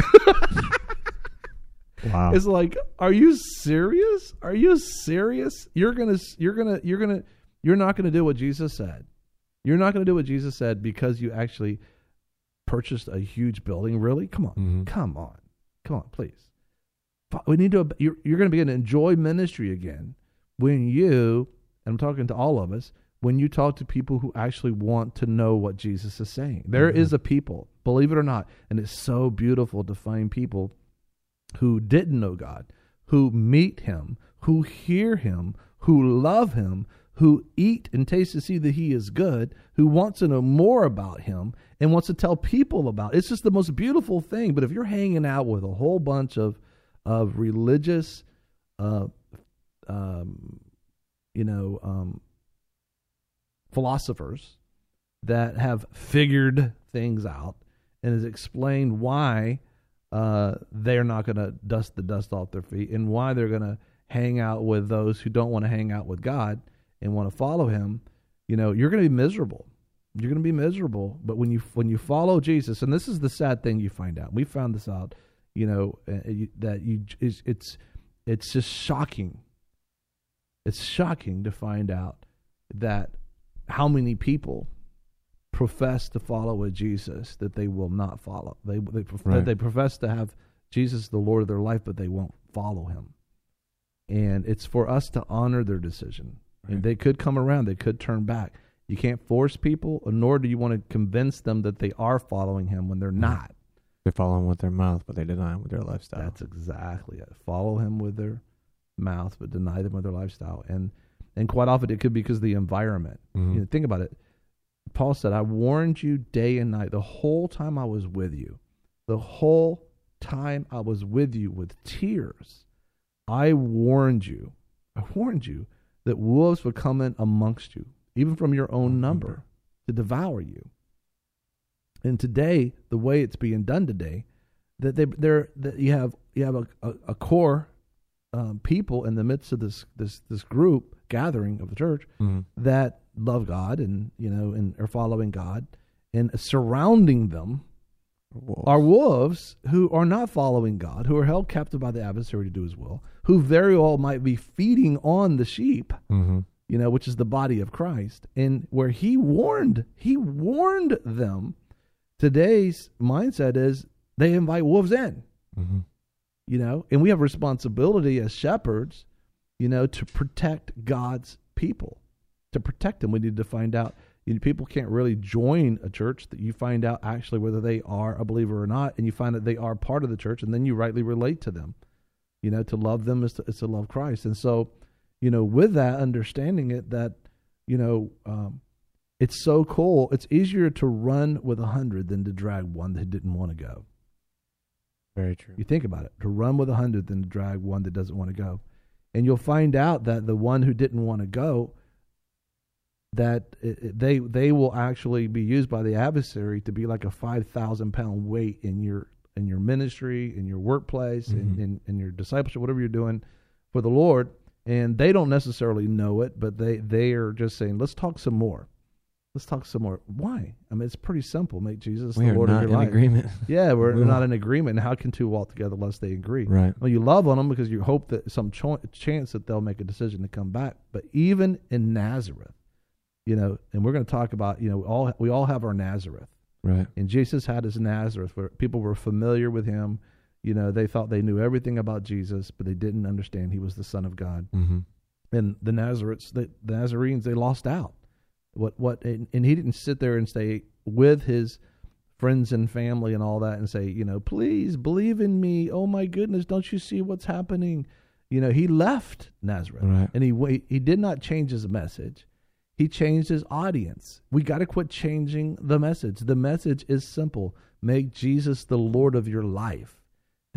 Wow. It's like, are you serious? Are you serious? You're going to, you're going to, you're going to, you're not going to do what Jesus said. You're not going to do what Jesus said because you actually purchased a huge building. Really? Come on. Mhm. Come on. Come on, please. We need to, you're, you're going to be able to enjoy ministry again when you, and I'm talking to all of us, when you talk to people who actually want to know what Jesus is saying. There Mm-hmm. is a people, believe it or not, and it's so beautiful to find people who didn't know God, who meet him, who hear him, who love him, who eat and taste to see that he is good, who wants to know more about him and wants to tell people about it. It's just the most beautiful thing. But if you're hanging out with a whole bunch of of religious, uh, um, you know, um, philosophers that have figured things out and has explained why uh, they're not going to dust the dust off their feet and why they're going to hang out with those who don't want to hang out with God and want to follow him, you know, you're going to be miserable. You're going to be miserable. But when you when you follow Jesus, and this is the sad thing you find out. We found this out. You know, uh, you, that you it's, it's it's just shocking. It's shocking to find out that how many people profess to follow a Jesus that they will not follow. They they Right. they profess to have Jesus the Lord of their life, but they won't follow him. And it's for us to honor their decision. Right. And they could come around. They could turn back. You can't force people, nor do you want to convince them that they are following him when they're not. They follow him with their mouth, but they deny him with their lifestyle. That's exactly it. Follow him with their mouth, but deny them with their lifestyle. And and quite often it could be because of the environment. Mhm. You know, think about it. Paul said, I warned you day and night, the whole time I was with you. The whole time I was with you with tears. I warned you. I warned you that wolves would come in amongst you, even from your own number, to devour you. And today, the way it's being done today, that they they're that you have you have a, a, a core um, people in the midst of this this this group gathering of the church Mhm. that love God and you know and are following God, and surrounding them Wolves. are wolves who are not following God, who are held captive by the adversary to do his will, who very well might be feeding on the sheep, Mhm. you know, which is the body of Christ, and where he warned, he warned them. Today's mindset is they invite wolves in, Mhm. you know, and we have responsibility as shepherds, you know, to protect God's people, to protect them. We need to find out, you know, people can't really join a church that you find out actually whether they are a believer or not, and you find that they are part of the church, and then you rightly relate to them. You know, to love them is to, is to love Christ. And so, you know, with that, understanding it, that, you know, um, it's so cool. It's easier to run with a hundred than to drag one that didn't want to go. Very true. You think about it, to run with a hundred than to drag one that doesn't want to go. And you'll find out that the one who didn't want to go, that it, it- they they will actually be used by the adversary to be like a five thousand pound weight in your in your ministry, in your workplace, in, Mhm. in, in your discipleship, whatever you're doing for the Lord. And they don't necessarily know it, but they, they are just saying, let's talk some more. Let's talk some more. Why? I mean, it's pretty simple. Make Jesus We the are Lord not of in your life. agreement. Yeah, we're Move not on. in agreement. How can two walk together unless they agree? Right. Well, you love on them because you hope that some cho- chance that they'll make a decision to come back. But even in Nazareth, you know, and we're going to talk about, you know, all we all have our Nazareth. Right. And Jesus had his Nazareth where people were familiar with him. You know, they thought they knew everything about Jesus, but they didn't understand he was the Son of God. Mm-hmm. And the Nazarenes, the, the Nazarenes, they lost out. What what? And, and he didn't sit there and stay with his friends and family and all that and say, you know, please believe in me. Oh my goodness, don't you see what's happening? You know, he left Nazareth, Right. and he wa- he did not change his message. He changed his audience. We got to quit changing the message. The message is simple: make Jesus the Lord of your life.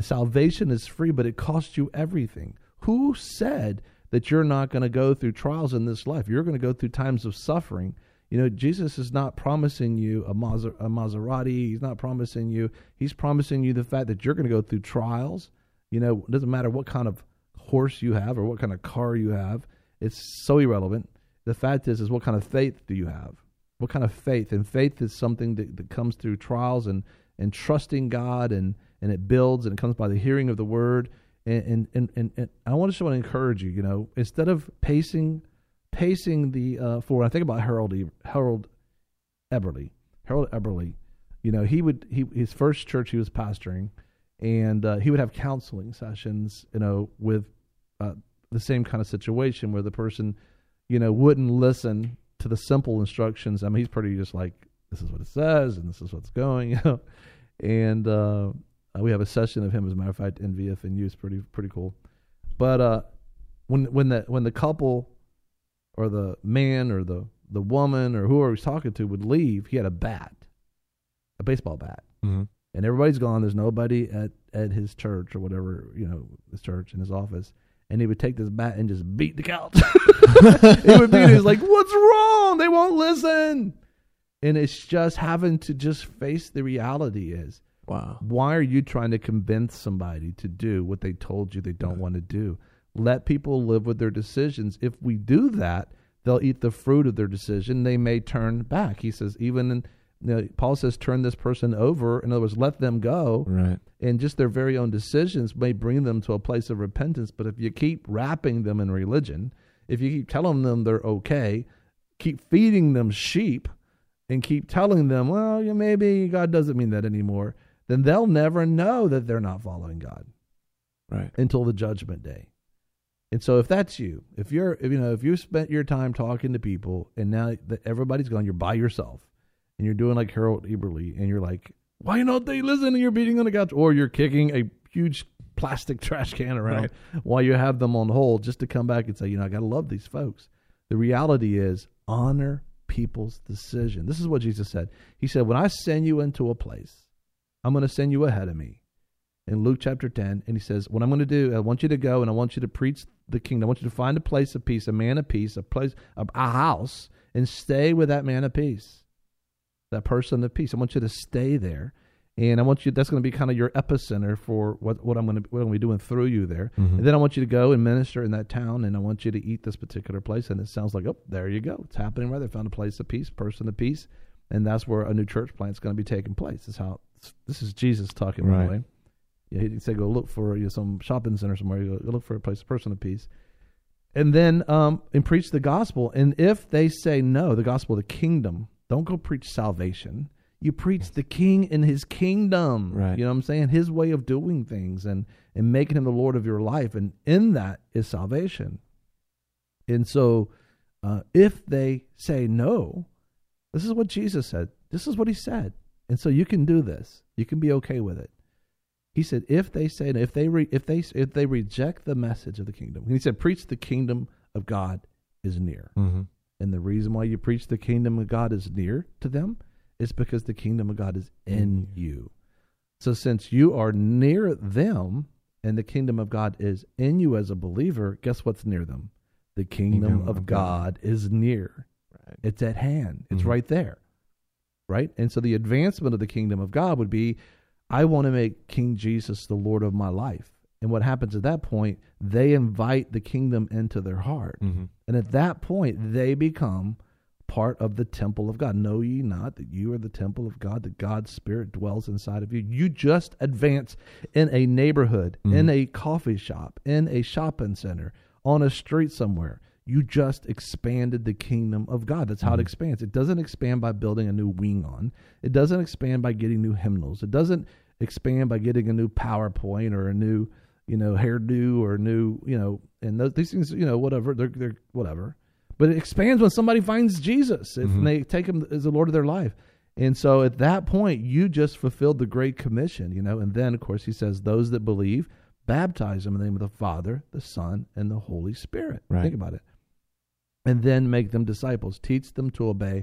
Salvation is free, but it costs you everything. Who said that you're not going to go through trials in this life? You're going to go through times of suffering. You know, Jesus is not promising you a, Maser- a Maserati. He's not promising you. He's promising you the fact that you're going to go through trials. You know, it doesn't matter what kind of horse you have or what kind of car you have. It's so irrelevant. The fact is, is what kind of faith do you have? What kind of faith? And faith is something that, that comes through trials and, and trusting God, and, and it builds, and it comes by the hearing of the word. And and, and, and, and I want to want to encourage you, you know, instead of pacing pacing the uh, forward, I think about Harold e- Harold Eberly. Harold Eberly, you know, he would he his first church he was pastoring, and uh, he would have counseling sessions, you know, with uh, the same kind of situation where the person, you know, wouldn't listen to the simple instructions. I mean, he's pretty just like, this is what it says, and this is what's going, you know. And uh, we have a session of him, as a matter of fact, in V F N U. It's pretty pretty cool. But uh, when when the when the couple or the man or the the woman or whoever he's talking to would leave, he had a bat, a baseball bat, Mm-hmm. and everybody's gone. There's nobody at at his church or whatever, you know, his church in his office. And he would take this bat and just beat the couch. He would beat it. He's like, what's wrong? They won't listen. And it's just having to just face the reality is, Wow. why are you trying to convince somebody to do what they told you they don't Right. want to do? Let people live with their decisions. If we do that, they'll eat the fruit of their decision. They may turn back. He says, even in, you know, Paul says, turn this person over. In other words, let them go. Right. And just their very own decisions may bring them to a place of repentance. But if you keep wrapping them in religion, if you keep telling them they're okay, keep feeding them sheep, and keep telling them, well, yeah, maybe God doesn't mean that anymore, then they'll never know that they're not following God Right. until the judgment day. And so if that's you, if you're, if, you know, if you spent your time talking to people and now that everybody's gone, you're by yourself and you're doing like Harold Eberly and you're like, why don't they listen? And you're beating on the couch, or you're kicking a huge plastic trash can around Right. while you have them on hold just to come back and say, you know, I got to love these folks. The reality is honor people's decision. This is what Jesus said. He said, when I send you into a place, I'm going to send you ahead of me. In Luke chapter ten, and he says, what I'm going to do, I want you to go and I want you to preach the kingdom. I want you to find a place of peace, a man of peace, a place, a, a house, and stay with that man of peace, that person of peace. I want you to stay there, and I want you. That's going to be kind of your epicenter for what, what I'm going to what I'm going to be doing through you there. Mm-hmm. And then I want you to go and minister in that town, and I want you to eat this particular place. And it sounds like, oh, there you go, it's happening right there. Found a place of peace, person of peace, and that's where a new church plant is going to be taking place. This is how. This is Jesus talking, by Right. the way. Yeah, he didn't say go look for, you know, some shopping center somewhere. You go, go look for a place, a person of peace, and then um, and preach the gospel. And if they say no, the gospel of the kingdom, don't go preach salvation. You preach the King and His kingdom. Right. You know what I'm saying? His way of doing things and and making Him the Lord of your life, and in that is salvation. And so, uh, if they say no, this is what Jesus said. This is what He said, and so you can do this. You can be okay with it. He said, if they say, if they re, if they if they reject the message of the kingdom, he said, preach the kingdom of God is near. Mm-hmm. And the reason why you preach the kingdom of God is near to them is because the kingdom of God is in you. So since you are near them and the kingdom of God is in you as a believer, guess what's near them? The kingdom, Kingdom of, of God, God. is near. Right. It's at hand. It's Mhm. right there. Right? And so the advancement of the kingdom of God would be, I want to make King Jesus the Lord of my life. And what happens at that point, they invite the kingdom into their heart. Mm-hmm. And at that point, they become part of the temple of God. Know ye not that you are the temple of God, that God's Spirit dwells inside of you? You just advance in a neighborhood, Mhm. in a coffee shop, in a shopping center, on a street somewhere. You just expanded the kingdom of God. That's how it Mhm. expands. It doesn't expand by building a new wing on. It doesn't expand by getting new hymnals. It doesn't expand by getting a new PowerPoint or a new, you know, hairdo or a new, you know, and those, these things, you know, whatever, they're, they're whatever. But it expands when somebody finds Jesus, if Mhm. they take him as the Lord of their life. And so at that point, you just fulfilled the Great Commission, you know. And then, of course, he says, those that believe, baptize them in the name of the Father, the Son, and the Holy Spirit. Right. Think about it. And then make them disciples. Teach them to obey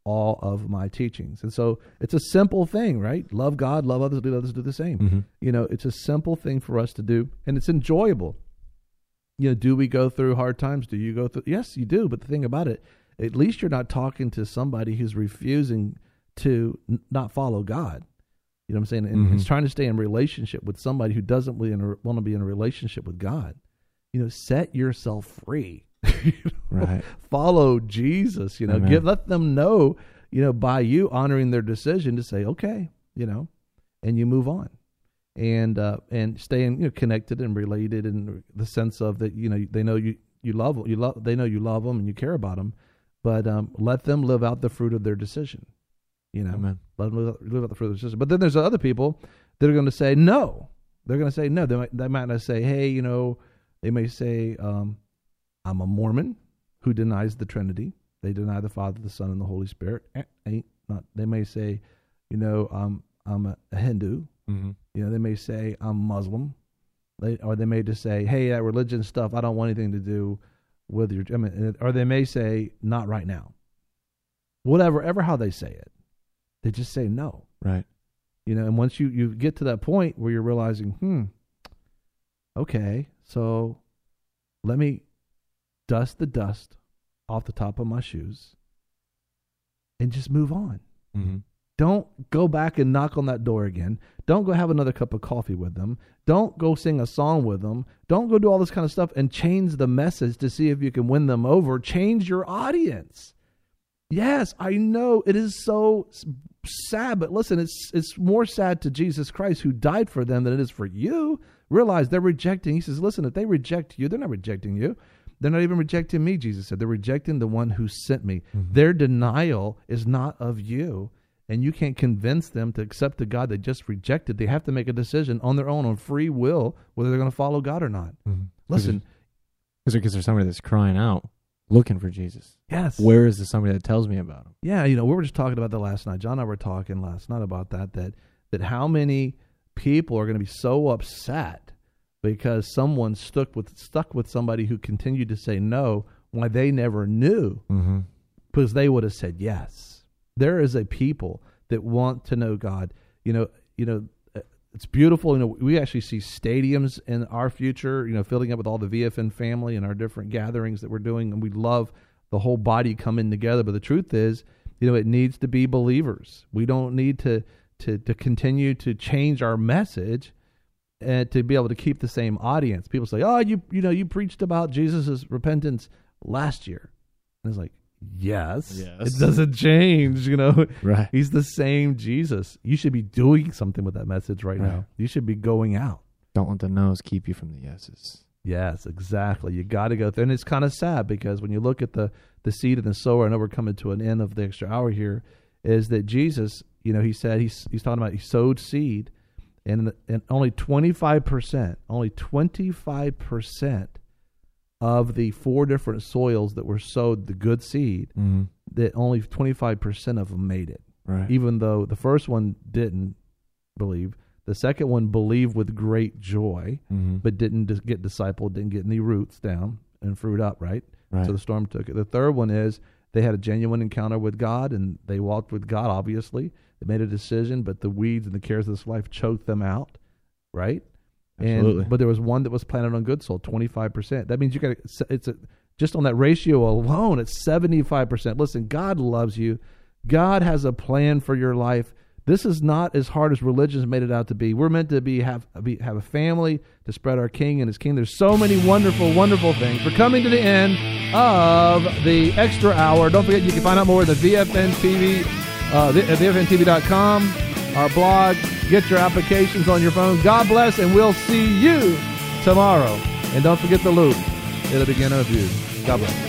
all of my teachings. And so it's a simple thing, right? Love God, love others, let others do the same. Mm-hmm. You know, it's a simple thing for us to do, and it's enjoyable. You know, do we go through hard times? Do you go through? Yes, you do. But the thing about it, at least you're not talking to somebody who's refusing to n- not follow God. You know what I'm saying? And Mm-hmm. it's trying to stay in relationship with somebody who doesn't really want to be in a relationship with God. You know, set yourself free. You know? Right. Follow Jesus. You know, Amen. give let them know. You know, by you honoring their decision to say, okay, you know, and you move on, and uh, and staying you know connected and related in the sense of that you know they know you you love you love they know you love them and you care about them, but um, let them live out the fruit of their decision. You know, Amen. let them live out, live out the fruit of their decision. But then there's other people that are going to say no. They're going to say no. They might they might not say, hey, you know, they may say, um, I'm a Mormon who denies the Trinity. They deny the Father, the Son, and the Holy Spirit. Eh, ain't not. They may say, you know, um, I'm a, a Hindu. Mm-hmm. You know, they may say I'm Muslim. They or they may just say, hey, that religion stuff, I don't want anything to do with your. I mean, or they may say, not right now. Whatever, ever how they say it, they just say no. Right. You know, and once you you get to that point where you're realizing, hmm, okay, so let me dust the dust off the top of my shoes and just move on. Mm-hmm. Don't go back and knock on that door again. Don't go have another cup of coffee with them. Don't go sing a song with them. Don't go do all this kind of stuff and change the message to see if you can win them over. Change your audience. Yes, I know it is so sad, but listen, it's it's more sad to Jesus Christ who died for them than it is for you. Realize they're rejecting. He says, listen, if they reject you, they're not rejecting you. They're not even rejecting me, Jesus said. They're rejecting the one who sent me. Mm-hmm. Their denial is not of you, and you can't convince them to accept the God they just rejected. They have to make a decision on their own, on free will, whether they're going to follow God or not. Mm-hmm. Listen. Because there's somebody that's crying out, looking for Jesus. Yes. Where is the somebody that tells me about him? Yeah, you know, we were just talking about that last night. John and I were talking last night about that, that, that how many people are going to be so upset because someone stuck with stuck with somebody who continued to say no, why they never knew, mm-hmm. because they would have said yes. There is a people that want to know God. You know, you know, it's beautiful. You know, we actually see stadiums in our future. You know, filling up with all the V F N family and our different gatherings that we're doing, and we love the whole body coming together. But the truth is, you know, it needs to be believers. We don't need to to to continue to change our message and to be able to keep the same audience. People say, "Oh, you you know, you preached about Jesus' repentance last year." And it's like, yes, yes, it doesn't change. You know, right? He's the same Jesus. You should be doing something with that message right, right now. You should be going out. Don't let the no's keep you from the yeses. Yes, exactly. You got to go through. And it's kind of sad because when you look at the, the seed and the sower, I know we're coming to an end of the extra hour here, is that Jesus, you know, he said, he's, he's talking about he sowed seed, and, and only twenty-five percent, only twenty-five percent of the four different soils that were sowed the good seed, mm-hmm. that only twenty-five percent of them made it. Right. Even though the first one didn't believe. The second one believed with great joy, mm-hmm. but didn't get discipled, didn't get any roots down and fruit up, right? right? So the storm took it. The third one is they had a genuine encounter with God, and they walked with God, obviously. They made a decision, but the weeds and the cares of this life choked them out, right? Absolutely. And, but there was one that was planted on good soil, twenty-five percent. That means you got it's a, just on that ratio alone, it's seventy-five percent. Listen, God loves you. God has a plan for your life. This is not as hard as religion's made it out to be. We're meant to be have be, have a family to spread our King and His kingdom. There's so many wonderful, wonderful things. We're coming to the end of the extra hour. Don't forget, you can find out more at the V F N T V, uh, the, at V F N T V dot com, our blog. Get your applications on your phone. God bless, and we'll see you tomorrow. And don't forget the loop. It'll begin of you. God bless.